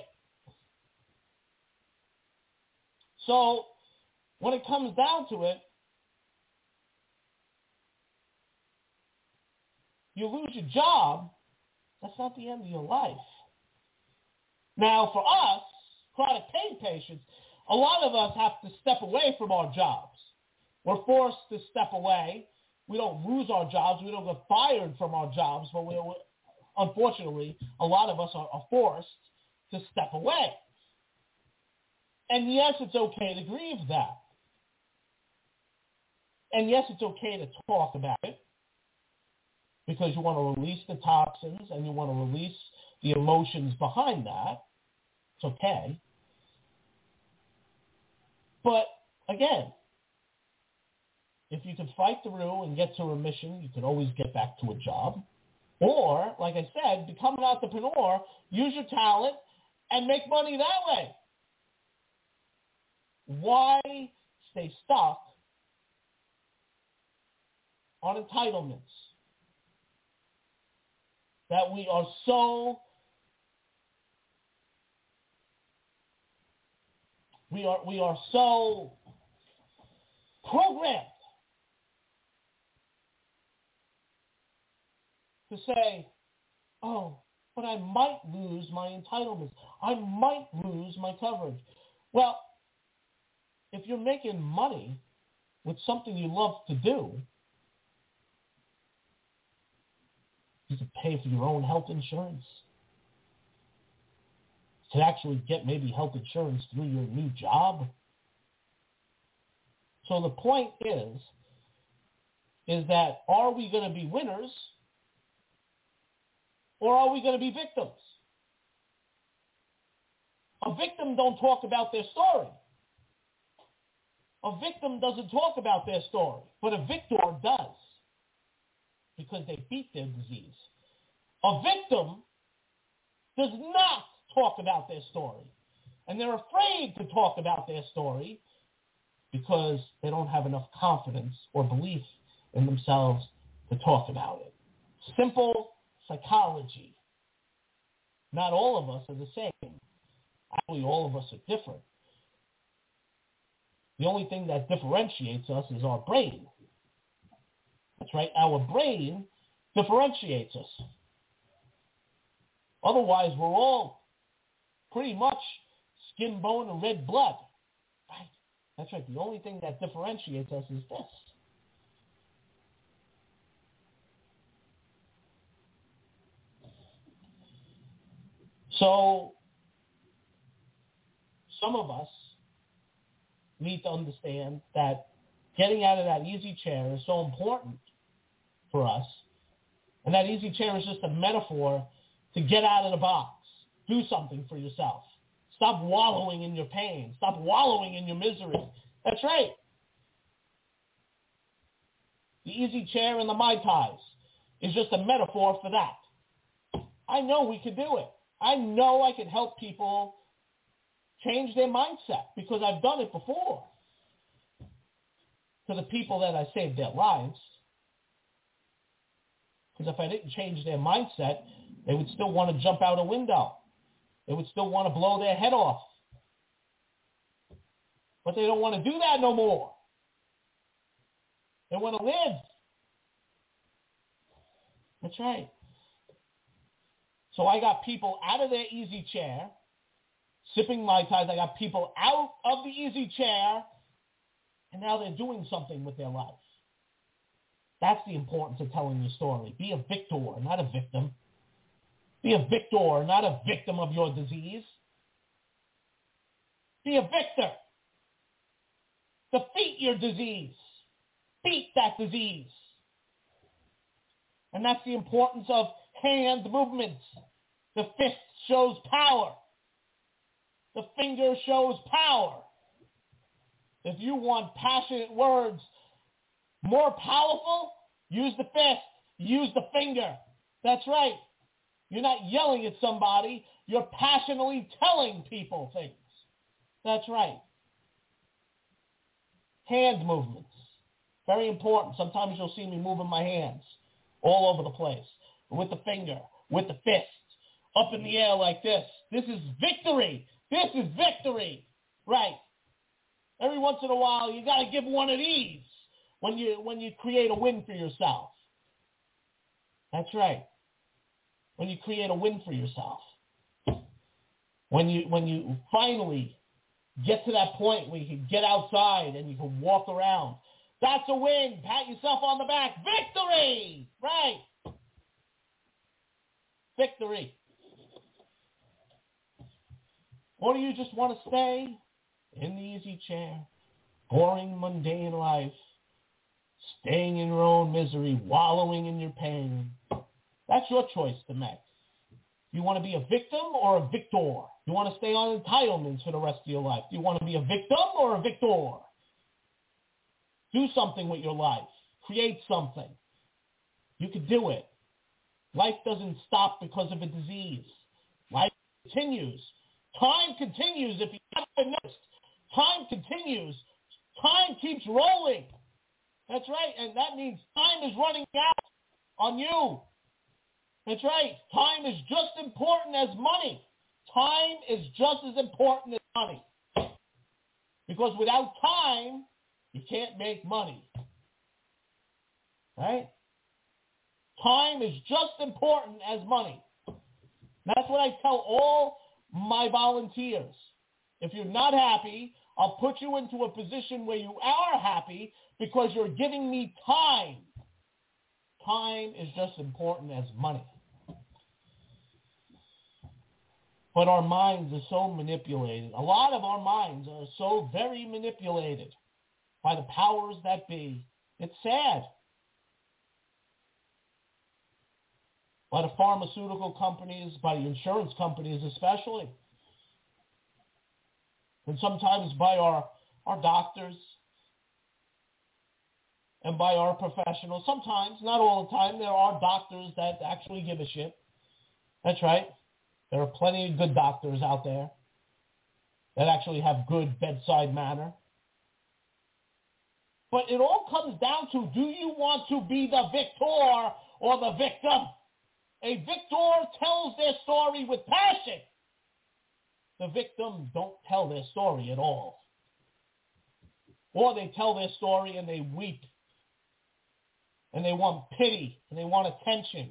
So when it comes down to it, you lose your job, that's not the end of your life. Now, for us, chronic pain patients, a lot of us have to step away from our jobs. We're forced to step away. We don't lose our jobs. We don't get fired from our jobs, but unfortunately, a lot of us are forced to step away. And yes, it's okay to grieve that. And yes, it's okay to talk about it because you want to release the toxins and you want to release the emotions behind that. It's okay. But again, if you can fight through and get to remission, you can always get back to a job. Or, like I said, become an entrepreneur, use your talent, and make money that way. Why stay stuck on entitlements that we are so programmed to say, oh, but I might lose my entitlements. I might lose my coverage. Well, if you're making money with something you love to do, you can pay for your own health insurance. To actually get maybe health insurance through your new job. So the point is that are we going to be winners or are we going to be victims? A victim don't talk about their story. A victim doesn't talk about their story, but a victor does because they beat their disease. A victim does not talk about their story. And they're afraid to talk about their story because they don't have enough confidence or belief in themselves to talk about it. Simple psychology. Not all of us are the same. Actually, all of us are different. The only thing that differentiates us is our brain. That's right. Our brain differentiates us. Otherwise, we're all pretty much skin, bone, and red blood. Right? That's right. The only thing that differentiates us is this. So, some of us need to understand that getting out of that easy chair is so important for us. And that easy chair is just a metaphor to get out of the box. Do something for yourself. Stop wallowing in your pain. Stop wallowing in your misery. That's right. The easy chair and the Mai Tais is just a metaphor for that. I know we could do it. I know I can help people change their mindset because I've done it before. To the people that I saved their lives. Because if I didn't change their mindset, they would still want to jump out a window. They would still want to blow their head off. But they don't want to do that no more. They want to live. That's right. So I got people out of their easy chair, sipping Mai Tais. I got people out of the easy chair, and now they're doing something with their life. That's the importance of telling your story. Be a victor, not a victim. Be a victor, not a victim of your disease. Be a victor. Defeat your disease. Beat that disease. And that's the importance of hand movements. The fist shows power. The finger shows power. If you want passionate words more powerful, use the fist. Use the finger. That's right. You're not yelling at somebody. You're passionately telling people things. That's right. Hand movements. Very important. Sometimes you'll see me moving my hands all over the place. With the finger, with the fist, up in the air like this. This is victory. This is victory. Right. Every once in a while, you got to give one of these when you create a win for yourself. That's right. When you create a win for yourself. When you finally get to that point where you can get outside and you can walk around. That's a win. Pat yourself on the back. Victory! Right. Victory. Or do you just want to stay in the easy chair, boring, mundane life, staying in your own misery, wallowing in your pain? That's your choice to make. You want to be a victim or a victor? You want to stay on entitlements for the rest of your life? Do you want to be a victim or a victor? Do something with your life. Create something. You can do it. Life doesn't stop because of a disease. Life continues. Time continues if you haven't noticed. Time continues. Time keeps rolling. That's right. And that means time is running out on you. That's right. Time is just important as money. Time is just as important as money. Because without time, you can't make money. Right? Time is just important as money. That's what I tell all my volunteers. If you're not happy, I'll put you into a position where you are happy because you're giving me time. Time is just important as money. But our minds are so manipulated. A lot of our minds are so very manipulated by the powers that be. It's sad. By the pharmaceutical companies, by the insurance companies especially. And sometimes by our doctors and by our professionals. Sometimes, not all the time, there are doctors that actually give a shit. That's right. There are plenty of good doctors out there that actually have good bedside manner. But it all comes down to, do you want to be the victor or the victim? A victor tells their story with passion. The victims don't tell their story at all. Or they tell their story and they weep. And they want pity and they want attention.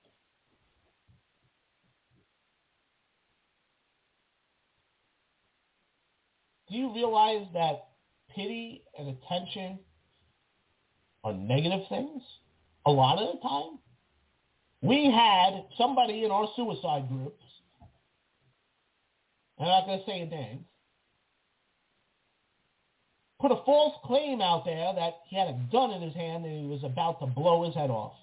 Do you realize that pity and attention are negative things a lot of the time? We had somebody in our suicide groups, I'm not going to say a name, put a false claim out there that he had a gun in his hand and he was about to blow his head off.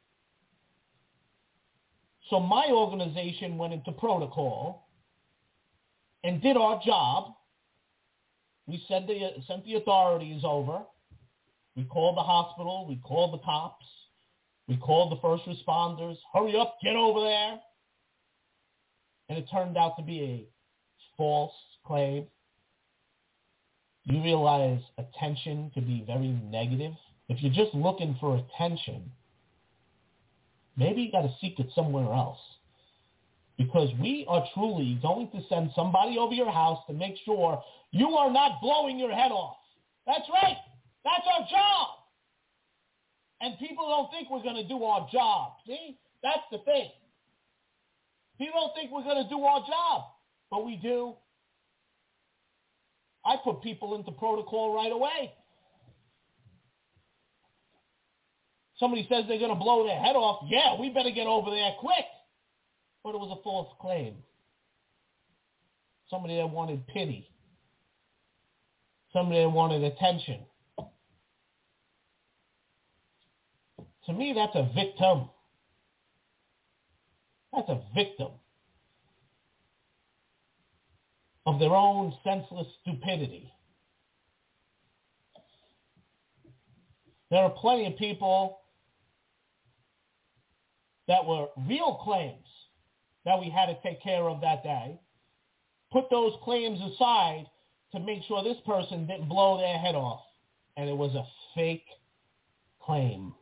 So my organization went into protocol and did our job. We sent the authorities over. We called the hospital. We called the cops. We called the first responders. Hurry up, get over there. And it turned out to be a false claim. You realize attention could be very negative. If you're just looking for attention, maybe you got to seek it somewhere else. Because we are truly going to send somebody over your house to make sure you are not blowing your head off. That's right. That's our job. And people don't think we're going to do our job. See? That's the thing. People don't think we're going to do our job, but we do. I put people into protocol right away. Somebody says they're going to blow their head off. Yeah, we better get over there quick. But it was a false claim. Somebody that wanted pity. Somebody that wanted attention. To me, that's a victim. That's a victim of their own senseless stupidity. There are plenty of people that were real claims that we had to take care of that day. Put those claims aside to make sure this person didn't blow their head off. And it was a fake claim.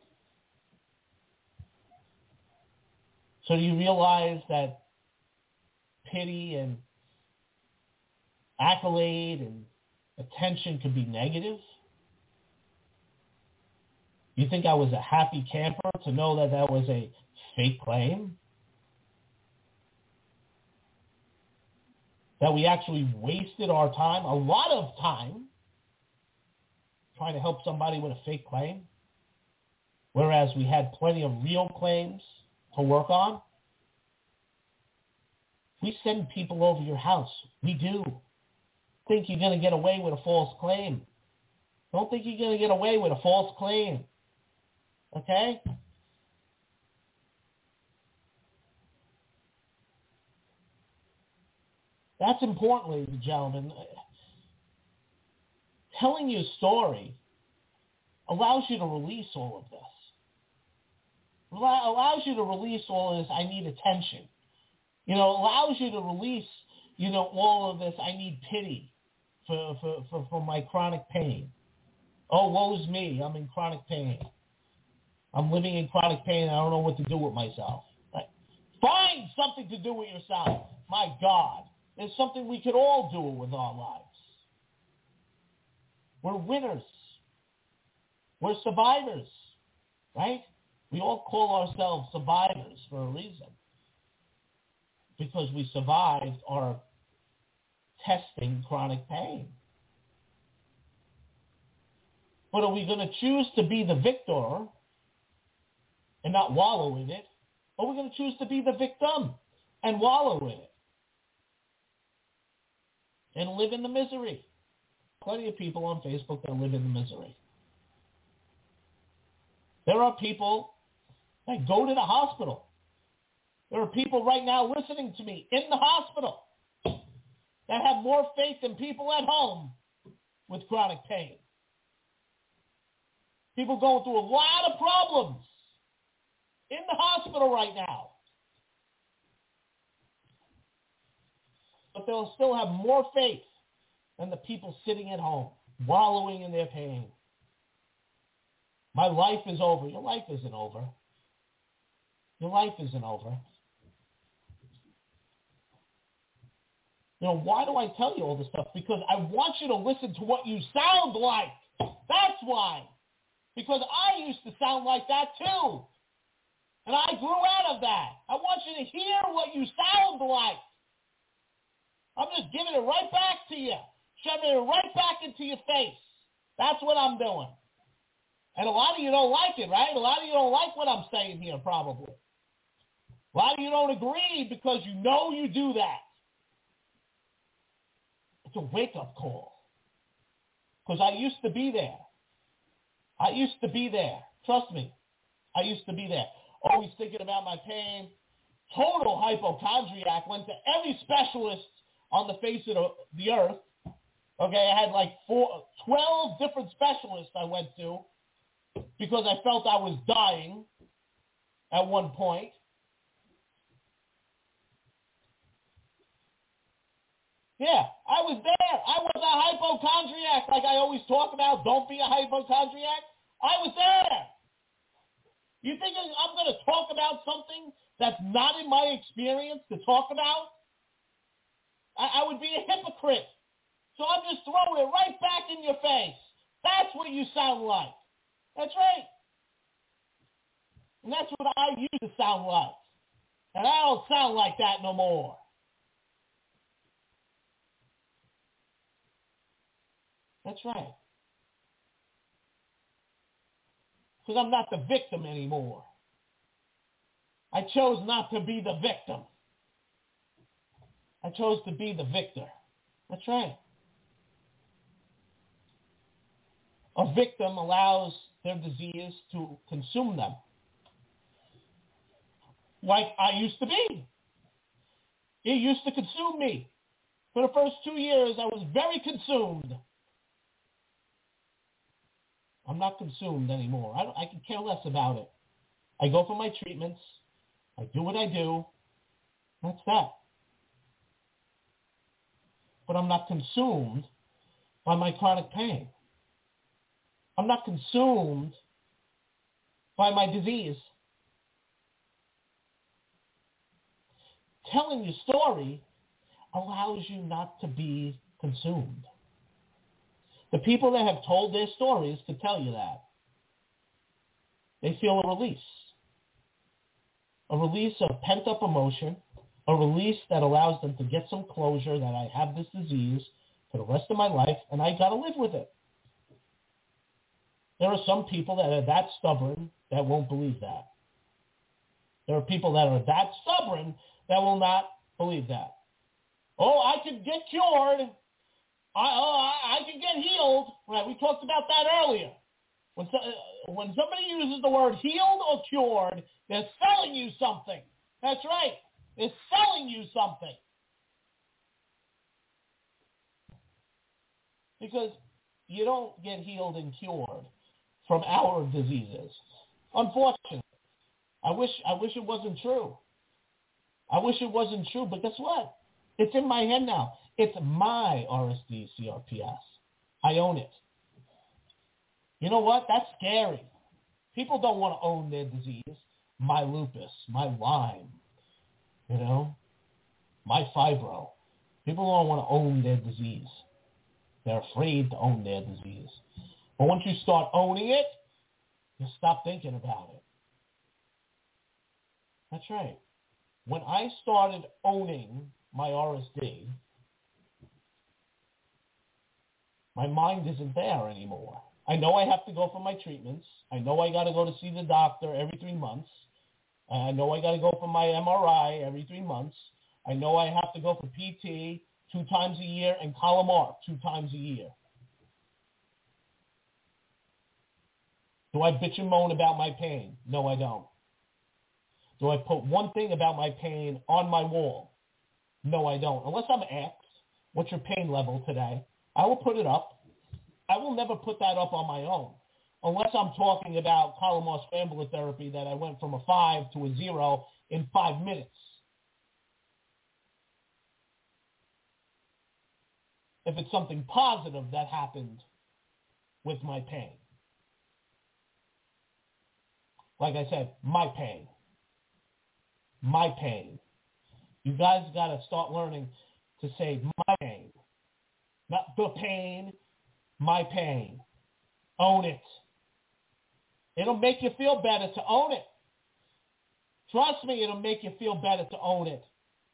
So do you realize that pity and accolade and attention could be negative? You think I was a happy camper to know that that was a fake claim? That we actually wasted our time, a lot of time, trying to help somebody with a fake claim, whereas we had plenty of real claims to work on? We send people over your house. We do. Think you're going to get away with a false claim. Don't think you're going to get away with a false claim. Okay? That's important, ladies and gentlemen. Telling your story allows you to release all of this. Allows you to release all of this, I need attention. Allows you to release, all of this, I need pity for my chronic pain. Oh, woe's me, I'm in chronic pain. I'm living in chronic pain, I don't know what to do with myself. Right? Find something to do with yourself. My God. There's something we could all do with our lives. We're winners. We're survivors, right? We all call ourselves survivors for a reason. Because we survived our testing chronic pain. But are we going to choose to be the victor and not wallow in it? Or are we going to choose to be the victim and wallow in it? And live in the misery. Plenty of people on Facebook that live in the misery. There are people that go to the hospital. There are people right now listening to me in the hospital that have more faith than people at home with chronic pain. People going through a lot of problems in the hospital right now. But they'll still have more faith than the people sitting at home, wallowing in their pain. My life is over. Your life isn't over. Your life isn't over. Why do I tell you all this stuff? Because I want you to listen to what you sound like. That's why. Because I used to sound like that too. And I grew out of that. I want you to hear what you sound like. I'm just giving it right back to you. Shoving it right back into your face. That's what I'm doing. And a lot of you don't like it, right? A lot of you don't like what I'm saying here, probably. A lot of you don't agree because you know you do that. It's a wake-up call. Because I used to be there. I used to be there. Trust me. I used to be there. Always thinking about my pain. Total hypochondriac. Went to every specialist on the face of the earth. Okay, I had like 12 different specialists I went to because I felt I was dying at one point. Yeah, I was there. I was a hypochondriac, like I always talk about. Don't be a hypochondriac. I was there. You think I'm going to talk about something that's not in my experience to talk about? I would be a hypocrite. So I'm just throwing it right back in your face. That's what you sound like. That's right. And that's what I used to sound like. And I don't sound like that no more. That's right. Because I'm not the victim anymore. I chose not to be the victim. I chose to be the victor. That's right. A victim allows their disease to consume them. Like I used to be. It used to consume me. For the first 2 years, I was very consumed. I'm not consumed anymore. I can care less about it. I go for my treatments. I do what I do. That's that. But I'm not consumed by my chronic pain. I'm not consumed by my disease. Telling your story allows you not to be consumed. The people that have told their stories could tell you that. They feel a release of pent-up emotion, a release that allows them to get some closure that I have this disease for the rest of my life, and I got to live with it. There are some people that are that stubborn that won't believe that. There are people that are that stubborn that will not believe that. Oh, I could get cured. I can get healed. Right? We talked about that earlier. When somebody uses the word healed or cured, they're selling you something. That's right. They're selling you something. Because you don't get healed and cured from our diseases. Unfortunately. I wish it wasn't true. I wish it wasn't true, but guess what? It's in my head now. It's my RSD CRPS. I own it. You know what? That's scary. People don't want to own their disease. My lupus, my Lyme, my fibro. People don't want to own their disease. They're afraid to own their disease. But once you start owning it, you stop thinking about it. That's right. When I started owning my RSD, my mind isn't there anymore. I know I have to go for my treatments. I know I got to go to see the doctor every 3 months. I know I got to go for my MRI every 3 months. I know I have to go for PT 2 times a year and Column 2 times a year. Do I bitch and moan about my pain? No, I don't. Do I put one thing about my pain on my wall? No, I don't. Unless I'm asked, what's your pain level today? I will put it up. I will never put that up on my own. Unless I'm talking about Column scrambler therapy that I went from a 5 to a 0 in 5 minutes. If it's something positive that happened with my pain. Like I said, my pain. My pain. You guys got to start learning to say my pain. Not the pain, my pain. Own it. It'll make you feel better to own it. Trust me, it'll make you feel better to own it.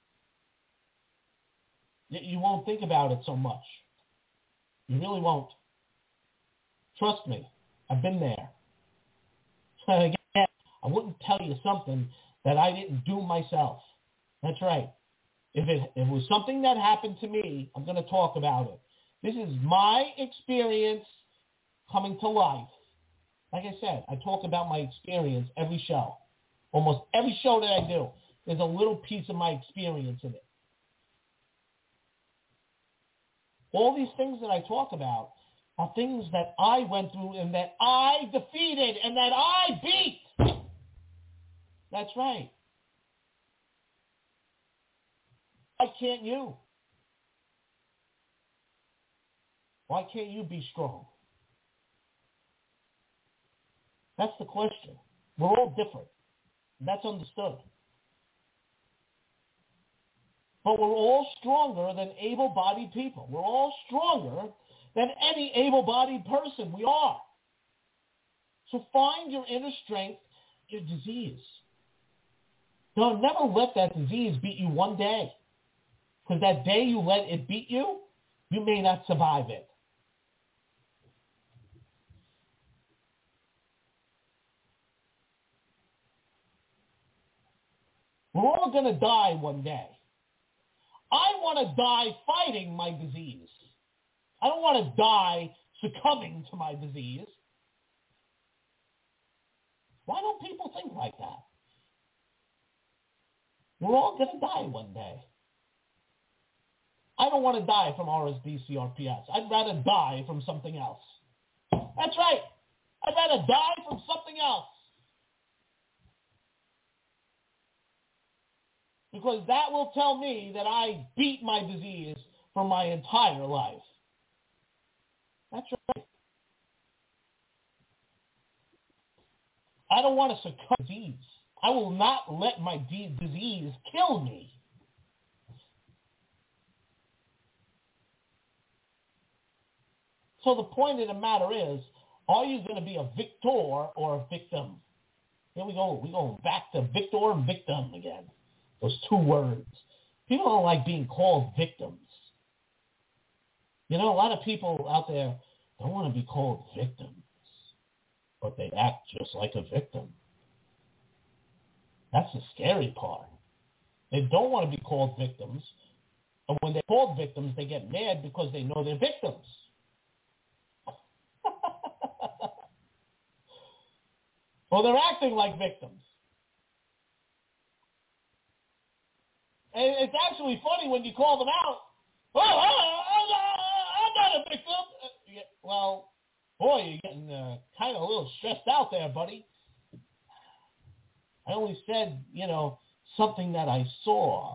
You won't think about it so much. You really won't. Trust me. I've been there. And again, I wouldn't tell you something that I didn't do myself. That's right. If it was something that happened to me, I'm going to talk about it. This is my experience coming to life. Like I said, I talk about my experience every show. Almost every show that I do, there's a little piece of my experience in it. All these things that I talk about are things that I went through and that I defeated and that I beat. That's right. Why can't you? Why can't you be strong? That's the question. We're all different. That's understood. But we're all stronger than able-bodied people. We're all stronger than any able-bodied person. We are. So find your inner strength, your disease. Don't never let that disease beat you one day. Because that day you let it beat you, you may not survive it. We're all going to die one day. I want to die fighting my disease. I don't want to die succumbing to my disease. Why don't people think like that? We're all going to die one day. I don't want to die from RSV CRPS. I'd rather die from something else. That's right. I'd rather die from something else. Because that will tell me that I beat my disease for my entire life. That's right. I don't want to succumb to disease. I will not let my disease kill me. So the point of the matter is, are you going to be a victor or a victim? Here we go. We're going back to victor and victim again. Those two words. People don't like being called victims. You know, a lot of people out there don't want to be called victims, but they act just like a victim. That's the scary part. They don't want to be called victims, and when they're called victims, they get mad because they know they're victims. Well, they're acting like victims. And it's actually funny when you call them out. Oh, I'm not a victim. Well, boy, you're getting kind of a little stressed out there, buddy. I only said, something that I saw.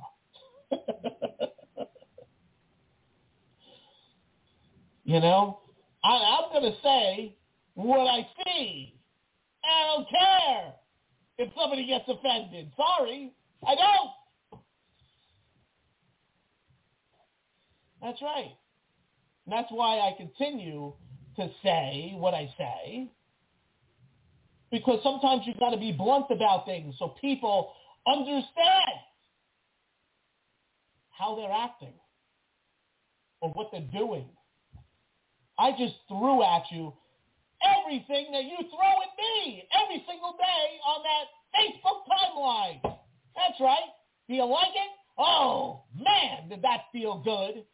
I'm going to say what I see. I don't care if somebody gets offended. Sorry, I don't. That's right. And that's why I continue to say what I say. Because sometimes you've got to be blunt about things so people understand how they're acting or what they're doing. I just threw at you everything that you throw at me every single day on that Facebook timeline. That's right. Do you like it? Oh, man, did that feel good.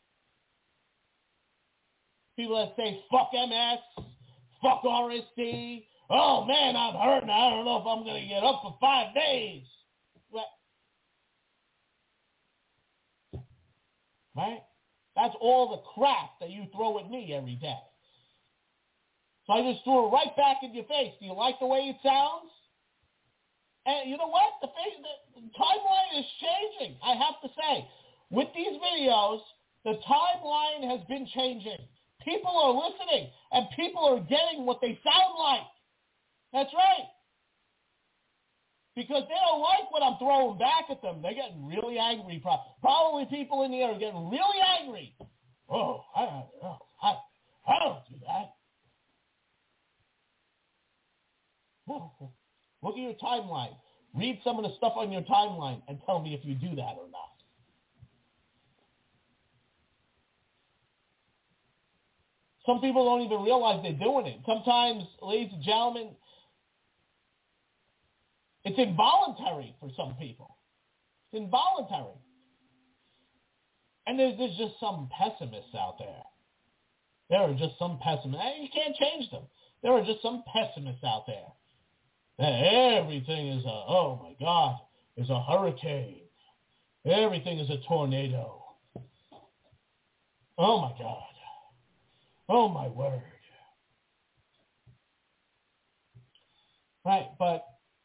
People that say, fuck MS, fuck RSD. Oh, man, I'm hurting. I don't know if I'm going to get up for 5 days. Right? That's all the crap that you throw at me every day. So I just threw it right back in your face. Do you like the way it sounds? And you know what? The timeline is changing, I have to say. With these videos, the timeline has been changing. People are listening, and people are getting what they sound like. That's right. Because they don't like what I'm throwing back at them. They're getting really angry. Probably people in the air are getting really angry. Oh, I don't do that. Look at your timeline. Read some of the stuff on your timeline and tell me if you do that or not. Some people don't even realize they're doing it. Sometimes, ladies and gentlemen, it's involuntary for some people. It's involuntary. And there's just some pessimists out there. There are just some pessimists. You can't change them. There are just some pessimists out there. Everything is oh my God, is a hurricane. Everything is a tornado. Oh my God. Oh my word. Right, but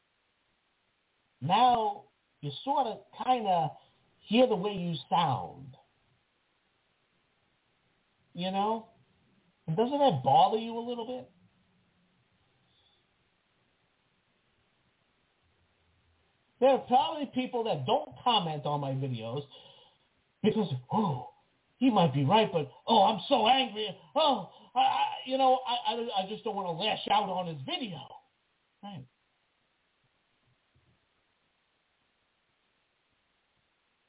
now you sort of kind of hear the way you sound. And doesn't that bother you a little bit? There are probably people that don't comment on my videos because, he might be right, but, I'm so angry. I just don't want to lash out on his video. Right.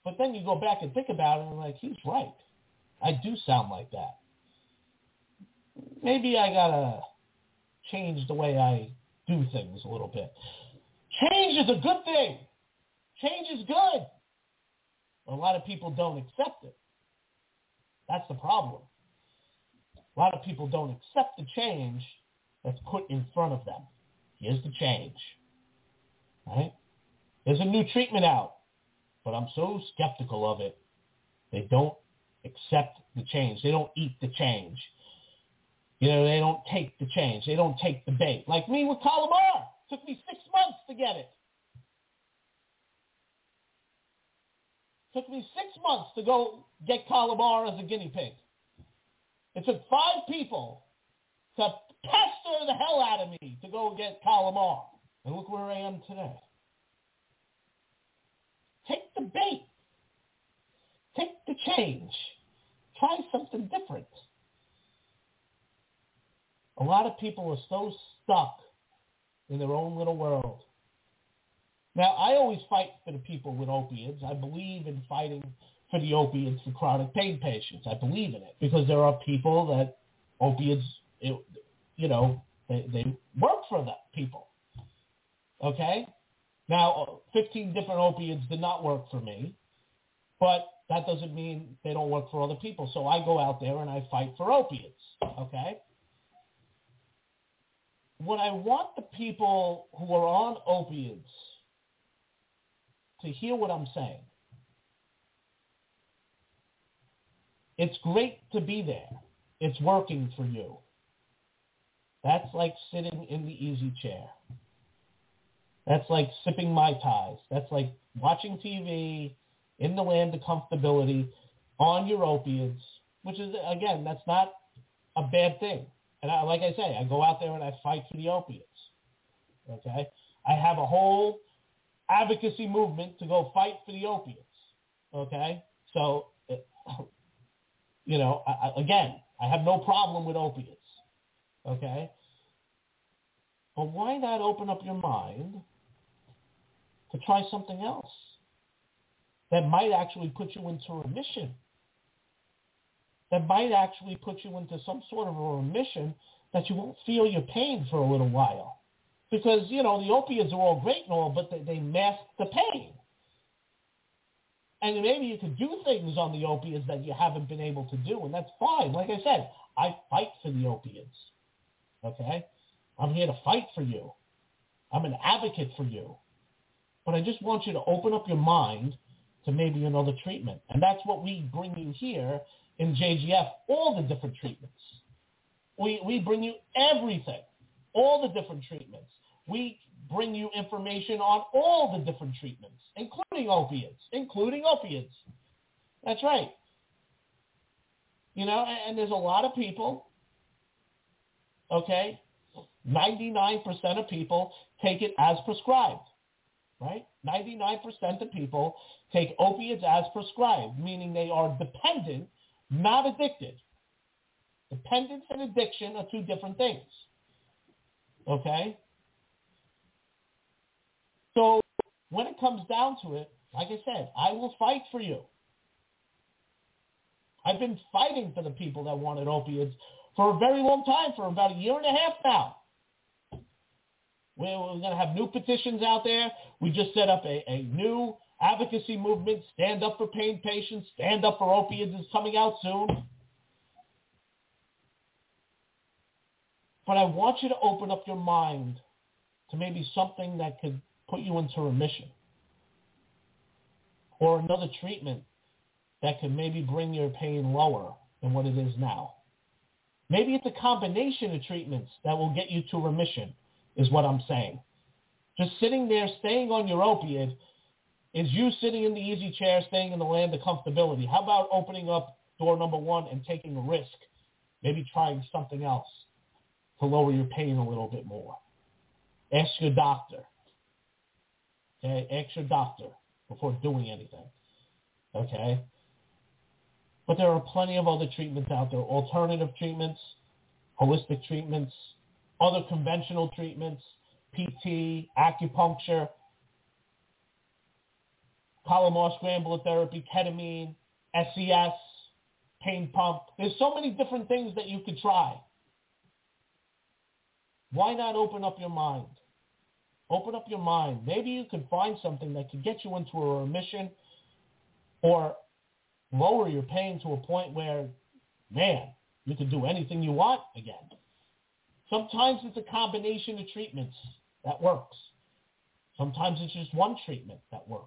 But then you go back and think about it and like, he's right. I do sound like that. Maybe I got to change the way I do things a little bit. Change is a good thing. Change is good. A lot of people don't accept it. That's the problem. A lot of people don't accept the change that's put in front of them. Here's the change. Right? There's a new treatment out, but I'm so skeptical of it. They don't accept the change. They don't eat the change. You know, they don't take the change. They don't take the bait. Like me with Calamar. Took me 6 months to get it. Took me 6 months to go get Calamar as a guinea pig. It took 5 people to pester the hell out of me to go get Calamar. And look where I am today. Take the bait. Take the change. Try something different. A lot of people are so stuck in their own little world. Now, I always fight for the people with opiates. I believe in fighting for the opiates for chronic pain patients. I believe in it because there are people that opiates, they work for that people. Okay? Now, 15 different opiates did not work for me, but that doesn't mean they don't work for other people. So I go out there and I fight for opiates. Okay? What I want the people who are on opiates to hear what I'm saying. It's great to be there. It's working for you. That's like sitting in the easy chair. That's like sipping Mai Tais. That's like watching TV in the land of comfortability on your opiates, which is, again, that's not a bad thing. And like I say, I go out there and I fight for the opiates. Okay? I have a whole advocacy movement to go fight for the opiates. Okay? So, I have no problem with opiates. Okay? But why not open up your mind to try something else that might actually put you into remission? That might actually put you into some sort of a remission that you won't feel your pain for a little while. Because, the opiates are all great and all, but they mask the pain. And maybe you could do things on the opiates that you haven't been able to do, and that's fine. Like I said, I fight for the opiates. Okay? I'm here to fight for you. I'm an advocate for you. But I just want you to open up your mind to maybe another treatment. And that's what we bring you here in JGF, all the different treatments. We bring you everything, all the different treatments. We bring you information on all the different treatments, including opiates. That's right. And there's a lot of people, okay, 99% of people take it as prescribed, right? 99% of people take opiates as prescribed, meaning they are dependent, not addicted. Dependence and addiction are two different things. Okay? So when it comes down to it, like I said, I will fight for you. I've been fighting for the people that wanted opiates for a very long time, for about a year and a half now. We're going to have new petitions out there. We just set up a new advocacy movement, Stand Up for Pain Patients, Stand Up for Opiates is coming out soon. But I want you to open up your mind to maybe something that could put you into remission, or another treatment that could maybe bring your pain lower than what it is now. Maybe it's a combination of treatments that will get you to remission, is what I'm saying. Just sitting there, staying on your opiate, is you sitting in the easy chair, staying in the land of comfortability. How about opening up door number 1 and taking a risk, maybe trying something else to lower your pain a little bit more? Ask your doctor. Okay? Ask your doctor before doing anything. Okay? But there are plenty of other treatments out there, alternative treatments, holistic treatments, other conventional treatments, PT, acupuncture. Calamar scrambler therapy, ketamine, SCS, pain pump. There's so many different things that you could try. Why not open up your mind? Open up your mind. Maybe you could find something that could get you into a remission or lower your pain to a point where, man, you can do anything you want again. Sometimes it's a combination of treatments that works. Sometimes it's just one treatment that works.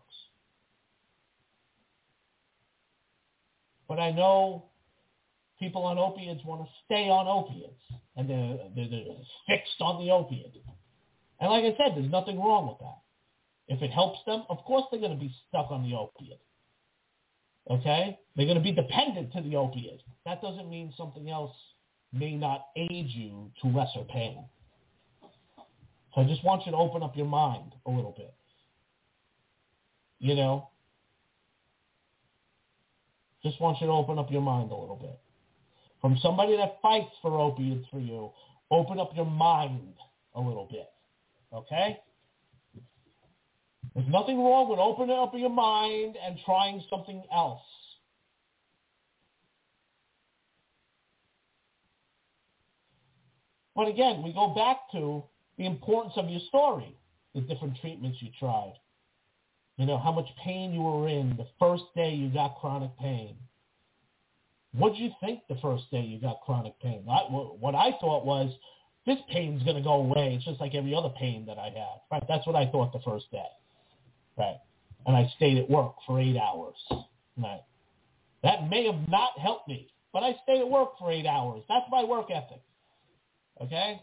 But I know people on opiates want to stay on opiates, and they're fixed on the opiate. And like I said, there's nothing wrong with that. If it helps them, of course they're going to be stuck on the opiate. Okay? They're going to be dependent to the opiate. That doesn't mean something else may not aid you to lesser pain. So I just want you to open up your mind a little bit. You know? Just want you to open up your mind a little bit. From somebody that fights for opiates for you, open up your mind a little bit. Okay? There's nothing wrong with opening up your mind and trying something else. But again, we go back to the importance of your story, the different treatments you tried. You know, how much pain you were in the first day you got chronic pain. What did you think the first day you got chronic pain? What I thought was, this pain's going to go away. It's just like every other pain that I had. Right? That's what I thought the first day. Right? And I stayed at work for 8 hours. Right? That may have not helped me, but I stayed at work for 8 hours. That's my work ethic. Okay?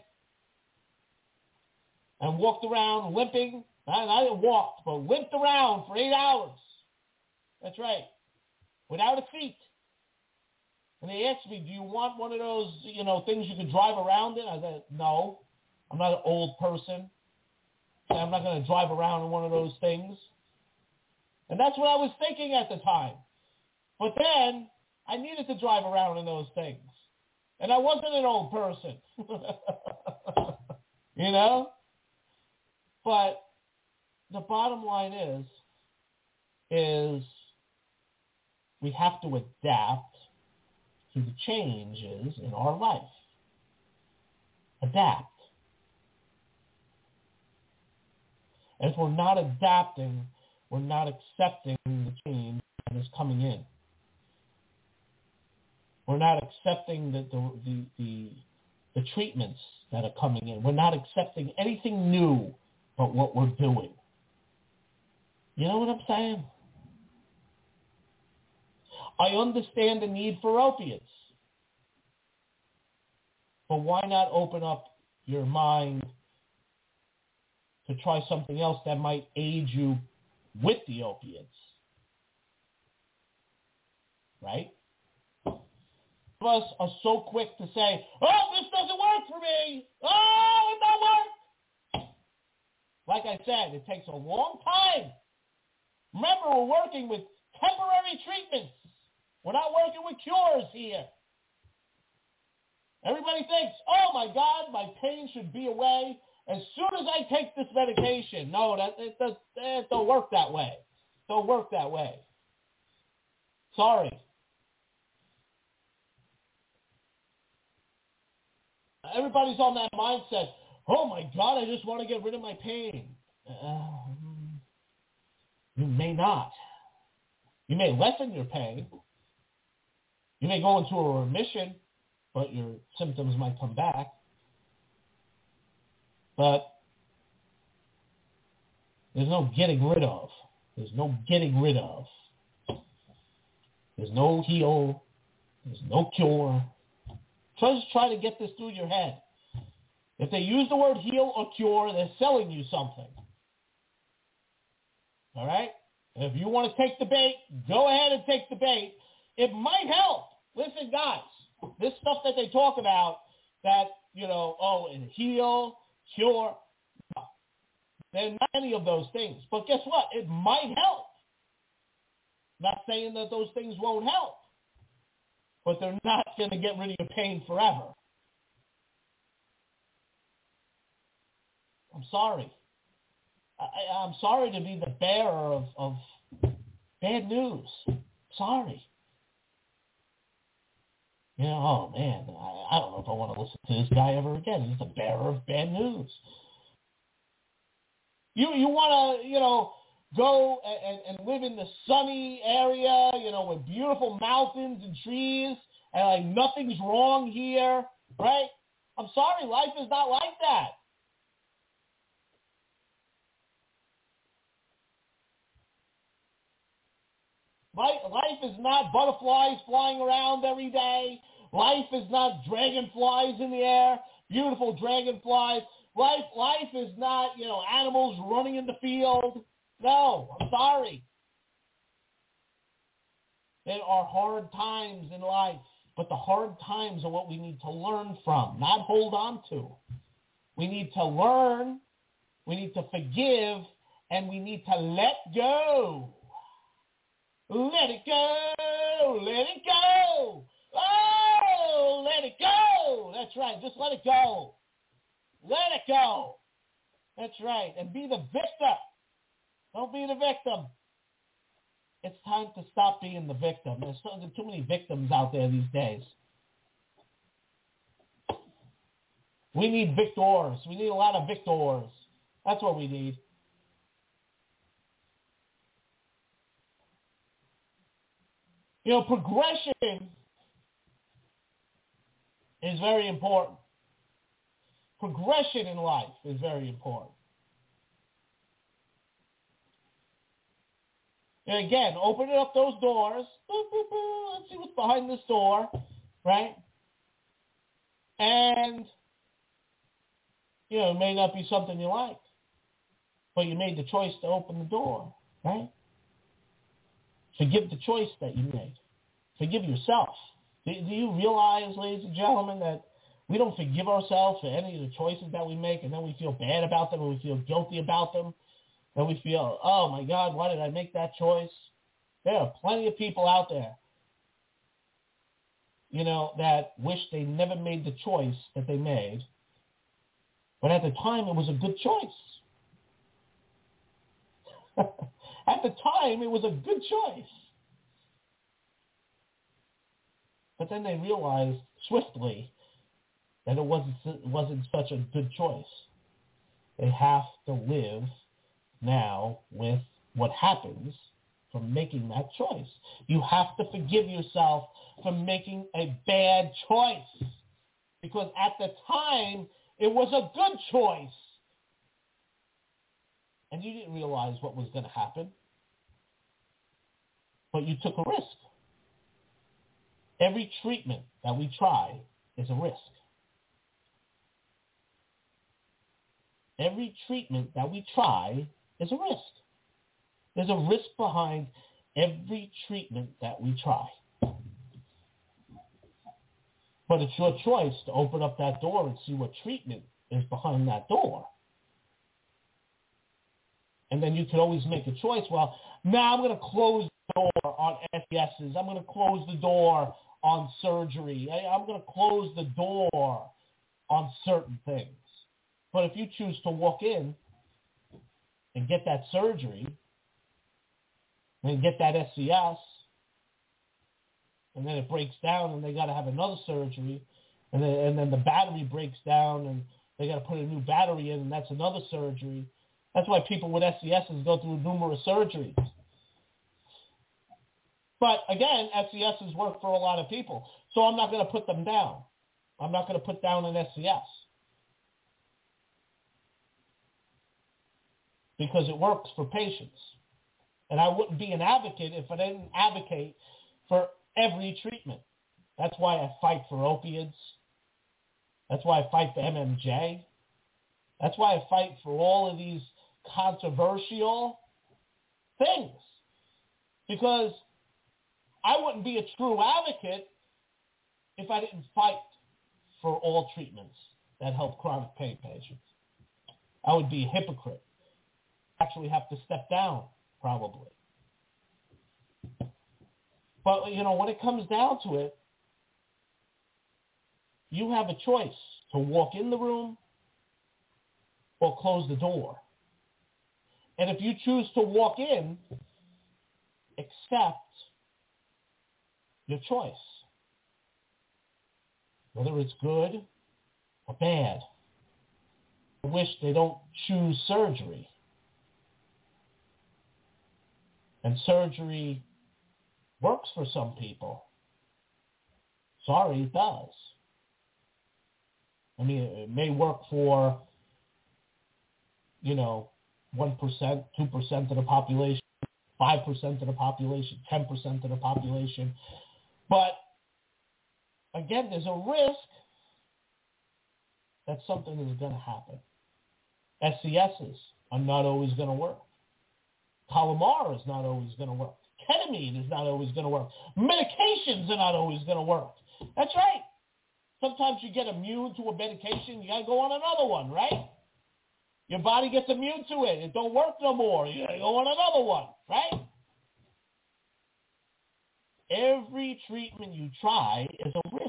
And walked around limping. I didn't walk, but limped around for 8 hours. That's right. Without a seat. And they asked me, do you want one of those, things you can drive around in? I said, no. I'm not an old person. I'm not going to drive around in one of those things. And that's what I was thinking at the time. But then I needed to drive around in those things. And I wasn't an old person. You know? But the bottom line is we have to adapt to the changes in our life. Adapt. And if we're not adapting, we're not accepting the change that is coming in. We're not accepting the treatments that are coming in. We're not accepting anything new but what we're doing. You know what I'm saying? I understand the need for opiates. But why not open up your mind to try something else that might aid you with the opiates? Right? Some of us are so quick to say, oh, this doesn't work for me. Oh, it don't work. Like I said, it takes a long time. Remember, we're working with temporary treatments. We're not working with cures here. Everybody thinks, oh my God, my pain should be away as soon as I take this medication. No, it don't work that way. Don't work that way. Sorry. Everybody's on that mindset, oh my God, I just want to get rid of my pain. You may not. You may lessen your pain. You may go into a remission, but your symptoms might come back. But there's no getting rid of. There's no getting rid of. There's no heal. There's no cure. Just try to get this through your head. If they use the word heal or cure, they're selling you something. All right? And if you want to take the bait, go ahead and take the bait. It might help. Listen, guys, this stuff that they talk about that, and heal, cure, no. There are not any of those things. But guess what? It might help. Not saying that those things won't help. But they're not going to get rid of your pain forever. I'm sorry. I'm sorry to be the bearer of Bad news. Sorry. Oh man, I don't know if I want to listen to this guy ever again. He's the bearer of bad news. You want to, go and live in the sunny area, with beautiful mountains and trees, and like nothing's wrong here, right? I'm sorry, life is not like that. Life is not butterflies flying around every day. Life is not dragonflies in the air, beautiful dragonflies. Life is not, animals running in the field. No, I'm sorry. There are hard times in life, but the hard times are what we need to learn from, not hold on to. We need to learn, we need to forgive, and we need to let go. Let it go. Let it go. Oh, let it go. That's right. Just let it go. Let it go. That's right. And be the victor. Don't be the victim. It's time to stop being the victim. There's too many victims out there these days. We need victors. We need a lot of victors. That's what we need. Progression is very important. Progression in life is very important. And again, opening up those doors. Boop, boop, boop, let's see what's behind this door, right? And, it may not be something you like, but you made the choice to open the door, right? Forgive the choice that you made. Forgive yourself. Do you realize, ladies and gentlemen, that we don't forgive ourselves for any of the choices that we make, and then we feel bad about them, and we feel guilty about them, and we feel, oh my God, why did I make that choice? There are plenty of people out there, that wish they never made the choice that they made, but at the time it was a good choice. At the time, it was a good choice. But then they realized swiftly that it wasn't such a good choice. They have to live now with what happens from making that choice. You have to forgive yourself for making a bad choice. Because at the time, it was a good choice. And you didn't realize what was going to happen. But you took a risk. Every treatment that we try is a risk. Every treatment that we try is a risk. There's a risk behind every treatment that we try. But it's your choice to open up that door and see what treatment is behind that door. And then you can always make a choice. Well, now I'm going to close the door on SESs. I'm going to close the door on surgery. I'm going to close the door on certain things. But if you choose to walk in and get that surgery and get that SCS, and then it breaks down and they got to have another surgery, and then the battery breaks down and they got to put a new battery in, and that's another surgery. That's why people with SCSs go through numerous surgeries. But again, SCSs work for a lot of people, so I'm not going to put them down. I'm not going to put down an SCS because it works for patients. And I wouldn't be an advocate if I didn't advocate for every treatment. That's why I fight for opiates. That's why I fight for MMJ. That's why I fight for all of these controversial things. Because I wouldn't be a true advocate if I didn't fight for all treatments that help chronic pain patients. I would be a hypocrite. Actually have to step down, probably. But, when it comes down to it, you have a choice to walk in the room or close the door. And if you choose to walk in, accept your choice, whether it's good or bad. I wish they don't choose surgery. And surgery works for some people. Sorry, it does. I mean, it may work for, 1%, 2% of the population, 5% of the population, 10% of the population. But, again, there's a risk that something is going to happen. SCSs are not always going to work. Calamar is not always going to work. Ketamine is not always going to work. Medications are not always going to work. That's right. Sometimes you get immune to a medication, you got to go on another one, right? Your body gets immune to it. It don't work no more. You got to go on another one, right? Every treatment you try is a risk.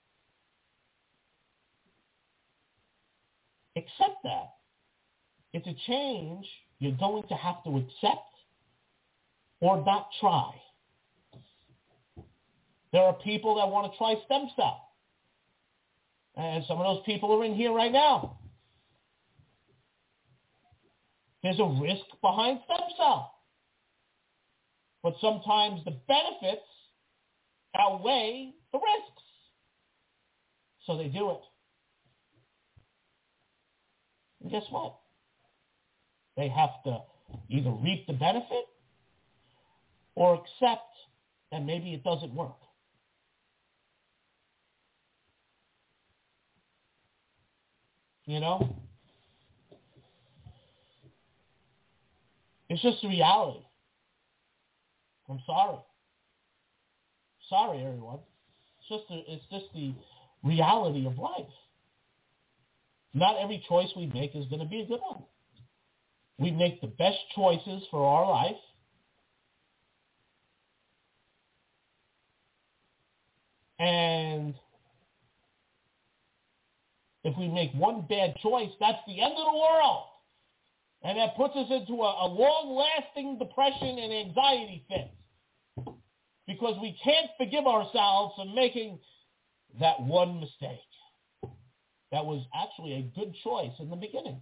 Accept that. It's a change you're going to have to accept or not try. There are people that want to try stem cell. And some of those people are in here right now. There's a risk behind stem cell. But sometimes the benefits outweigh the risks. So they do it. And guess what? They have to either reap the benefit or accept that maybe it doesn't work. It's just a reality. I'm sorry. Sorry, everyone. It's just the reality of life. Not every choice we make is going to be a good one. We make the best choices for our life. And if we make one bad choice, that's the end of the world. And that puts us into a long-lasting depression and anxiety fit. Because we can't forgive ourselves for making that one mistake. That was actually a good choice in the beginning.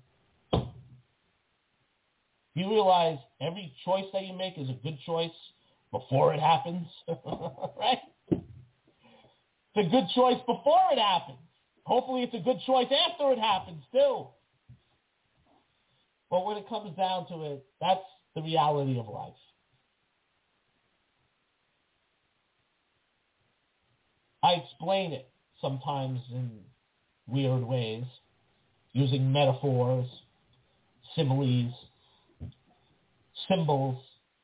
You realize every choice that you make is a good choice before it happens, right? It's a good choice before it happens. Hopefully it's a good choice after it happens too. But when it comes down to it, that's the reality of life. I explain it sometimes in weird ways, using metaphors, similes, symbols.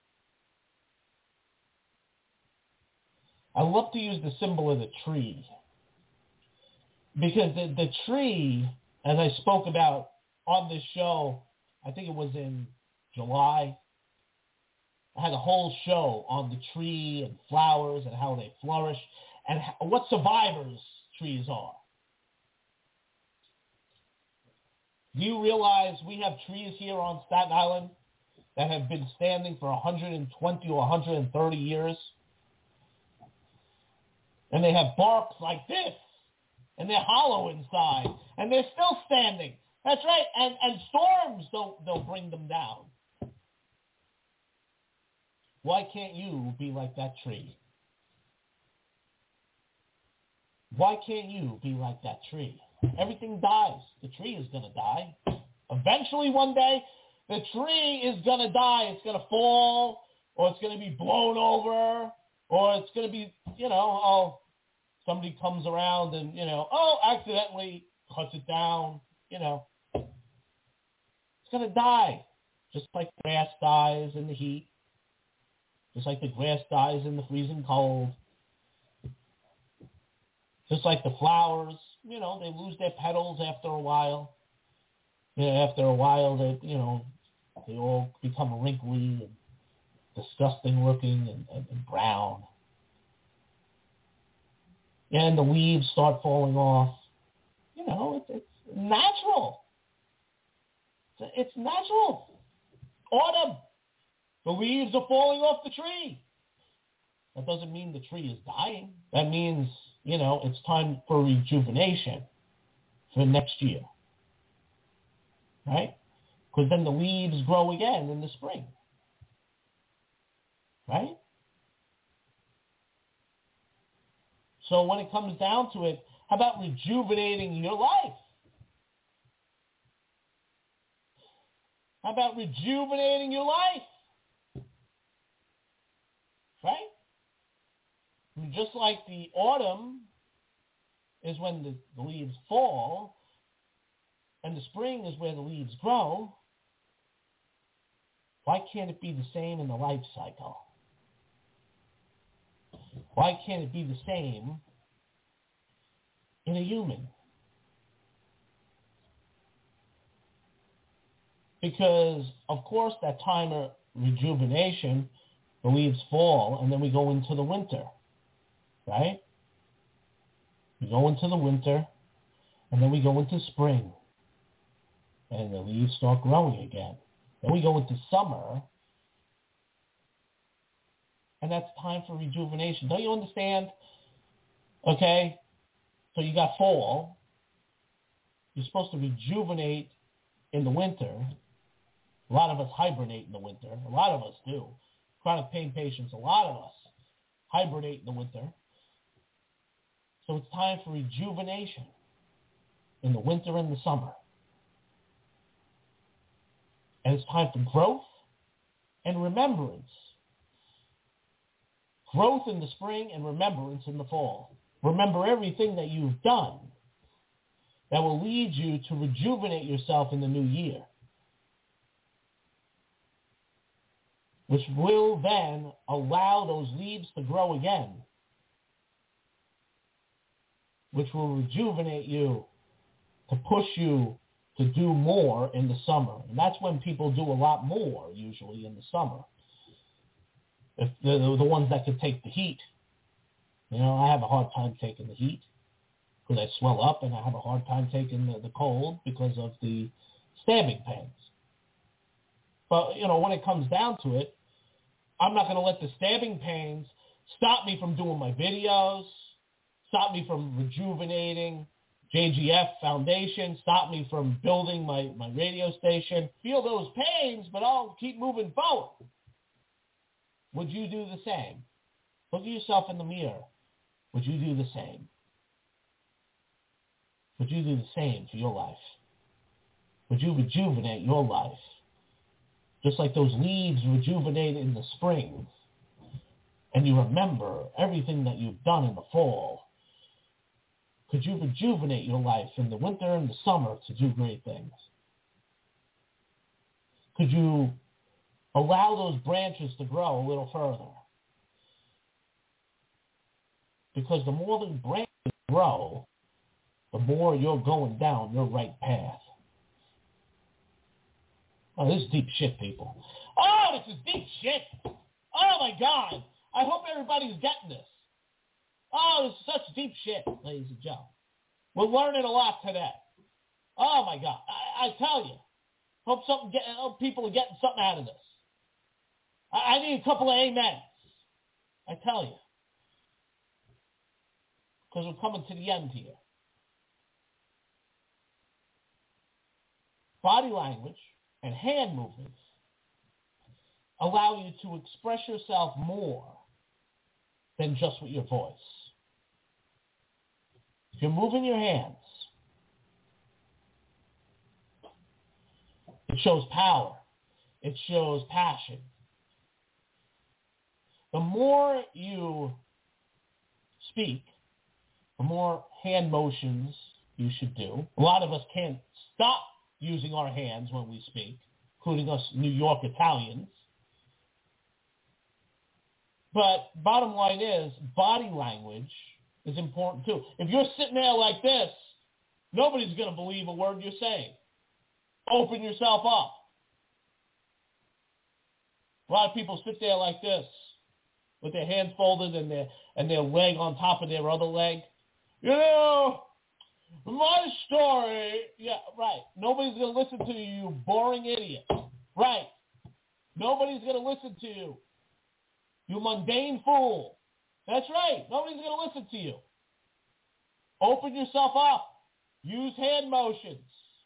I love to use the symbol of the tree because the tree, as I spoke about on this show, I think it was in July, I had a whole show on the tree and flowers and how they flourish and what survivors trees are. Do you realize we have trees here on Staten Island that have been standing for 120 or 130 years? And they have barks like this, and they're hollow inside, and they're still standing. That's right, and storms don't bring them down. Why can't you be like that tree? Why can't you be like that tree? Everything dies. The tree is going to die. Eventually one day, the tree is going to die. It's going to fall, or it's going to be blown over, or it's going to be, somebody comes around and, accidentally cuts it down, It's going to die, just like grass dies in the heat, just like the grass dies in the freezing cold, just like the flowers, they lose their petals after a while. After a while, they all become wrinkly and disgusting looking and brown. And the leaves start falling off. It's natural. It's natural. Autumn. The leaves are falling off the tree. That doesn't mean the tree is dying. That means, it's time for rejuvenation for next year. Right? Because then the leaves grow again in the spring. Right? So when it comes down to it, how about rejuvenating your life? How about rejuvenating your life? Right? I mean, just like the autumn is when the leaves fall, and the spring is where the leaves grow, why can't it be the same in the life cycle? Why can't it be the same in a human? Because, of course, that time of rejuvenation, the leaves fall, and then we go into the winter, right? We go into the winter, and then we go into spring, and the leaves start growing again. Then we go into summer, and that's time for rejuvenation. Don't you understand? Okay? So you got fall. You're supposed to rejuvenate in the winter. A lot of us hibernate in the winter. A lot of us do. Chronic pain patients, a lot of us hibernate in the winter. So it's time for rejuvenation in the winter and the summer. And it's time for growth and remembrance. Growth in the spring and remembrance in the fall. Remember everything that you've done that will lead you to rejuvenate yourself in the new year, which will then allow those leaves to grow again, which will rejuvenate you to push you to do more in the summer. And that's when people do a lot more, usually, in the summer. If they're the ones that can take the heat. I have a hard time taking the heat because I swell up, and I have a hard time taking the cold because of the stabbing pains. But, when it comes down to it, I'm not going to let the stabbing pains stop me from doing my videos, stop me from rejuvenating JGF Foundation, stop me from building my radio station. Feel those pains, but I'll keep moving forward. Would you do the same? Look at yourself in the mirror. Would you do the same? Would you do the same for your life? Would you rejuvenate your life? Just like those leaves rejuvenate in the spring, and you remember everything that you've done in the fall. Could you rejuvenate your life in the winter and the summer to do great things? Could you allow those branches to grow a little further? Because the more the branches grow, the more you're going down your right path. Oh, this is deep shit, people. Oh, this is deep shit. Oh, my God. I hope everybody's getting this. Oh, this is such deep shit, ladies and gentlemen. We're learning a lot today. Oh, my God. I tell you. Hope people are getting something out of this. I need a couple of amens. I tell you. Because we're coming to the end here. Body language and hand movements allow you to express yourself more than just with your voice. If you're moving your hands, it shows power. It shows passion. The more you speak, the more hand motions you should do. A lot of us can't stop using our hands when we speak, including us New York Italians. But bottom line is, body language is important too. If you're sitting there like this, nobody's going to believe a word you're saying. Open yourself up. A lot of people sit there like this, with their hands folded and their leg on top of their other leg. My story, yeah, right. Nobody's going to listen to you, you boring idiot. Right. Nobody's going to listen to you, you mundane fool. That's right. Nobody's going to listen to you. Open yourself up. Use hand motions.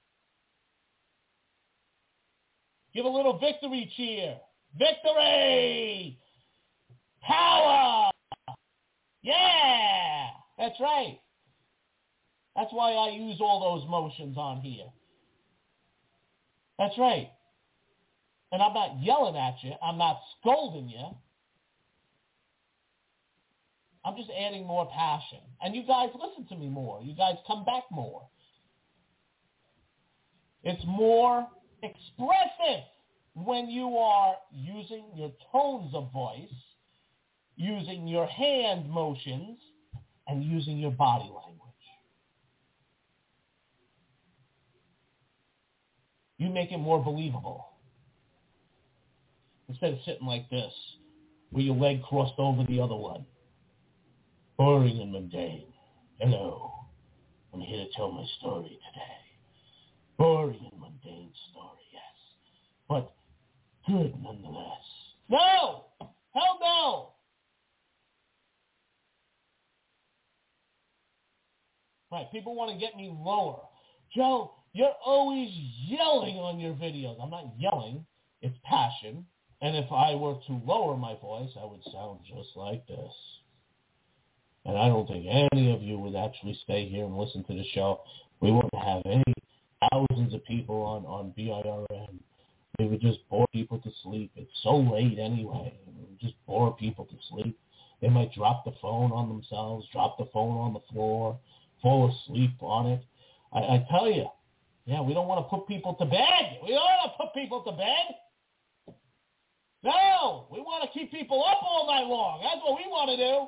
Give a little victory cheer. Victory! Power! Yeah! That's right. That's why I use all those motions on here. That's right. And I'm not yelling at you. I'm not scolding you. I'm just adding more passion. And you guys listen to me more. You guys come back more. It's more expressive when you are using your tones of voice, using your hand motions, and using your body language. You make it more believable. Instead of sitting like this, with your leg crossed over the other one. Boring and mundane. Hello. I'm here to tell my story today. Boring and mundane story, yes. But good nonetheless. No! Hell no! Right, people want to get me lower. Joe, you're always yelling on your videos. I'm not yelling. It's passion. And if I were to lower my voice, I would sound just like this. And I don't think any of you would actually stay here and listen to the show. We wouldn't have any thousands of people on BIRN. They would just bore people to sleep. It's so late anyway. It would just bore people to sleep. They might drop the phone on themselves, drop the phone on the floor, fall asleep on it. I tell you, yeah, we don't want to put people to bed. We don't want to put people to bed. No, we want to keep people up all night long. That's what we want to do.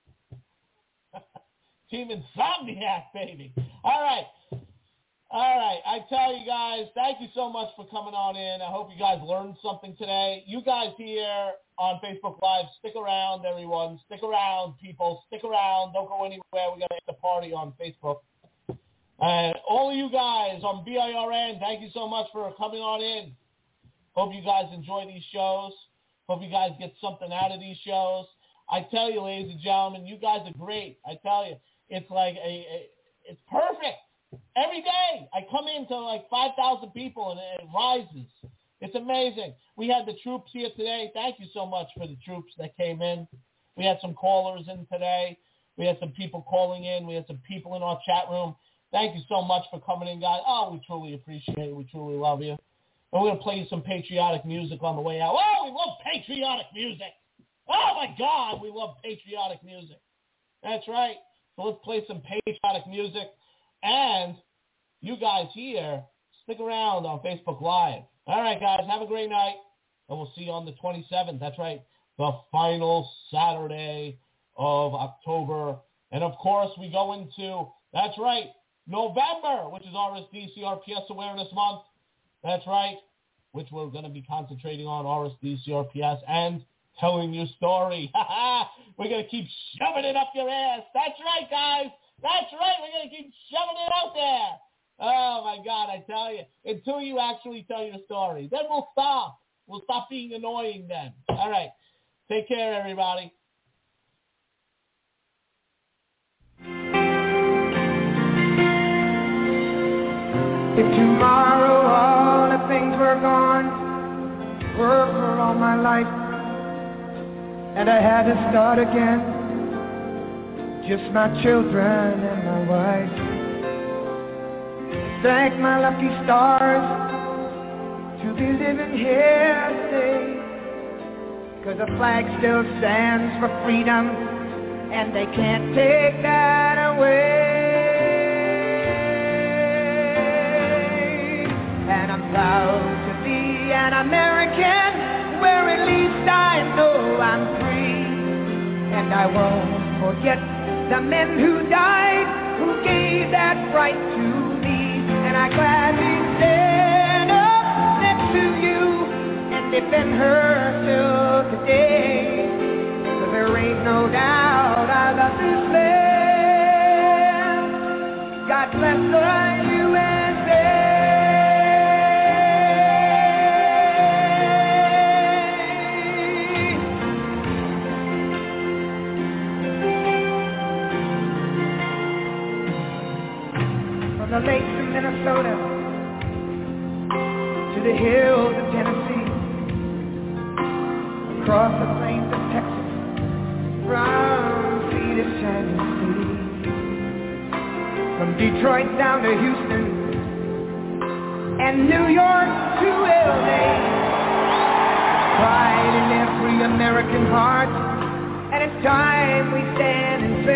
Team Insomniac, baby. All right. I tell you guys, thank you so much for coming on in. I hope you guys learned something today. You guys here on Facebook Live, stick around, everyone. Stick around, people. Stick around. Don't go anywhere. We're going to hit the party on Facebook. And all of you guys on BIRN, thank you so much for coming on in. Hope you guys enjoy these shows. Hope you guys get something out of these shows. I tell you, ladies and gentlemen, you guys are great. I tell you, it's like it's perfect. Every day I come into like 5,000 people and it rises. It's amazing. We had the troops here today. Thank you so much for the troops that came in. We had some callers in today. We had some people calling in. We had some people in our chat room. Thank you so much for coming in, guys. Oh, we truly appreciate it. We truly love you. And we're going to play you some patriotic music on the way out. Oh, we love patriotic music. Oh, my God, we love patriotic music. That's right. So let's play some patriotic music. And you guys here, stick around on Facebook Live. All right, guys, have a great night. And we'll see you on the 27th. That's right, the final Saturday of October. And, of course, we go into, that's right, November, which is RSD CRPS Awareness Month. That's right, which we're going to be concentrating on RSD CRPS and telling your story. We're going to keep shoving it up your ass. That's right, guys. That's right. We're going to keep shoving it out there. Oh, my God, I tell you. Until you actually tell your story. Then we'll stop. We'll stop being annoying then. All right. Take care, everybody. If tomorrow all the things were gone, work for all my life, and I had to start again, just my children and my wife. Thank my lucky stars to be living here today, 'cause the flag still stands for freedom, and they can't take that away. And I'm proud to be an American, where at least I know I'm free. And I won't forget the men who died, who gave that right to me. And I gladly stand up next to you and defend her till today. 'Cause there ain't no doubt I love this land. God bless the USA. lakes of Minnesota to the hills of Tennessee, across the plains of Texas, from sea to shining sea, from Detroit down to Houston and New York to LA. Pride in every American heart, and it's time we stand and say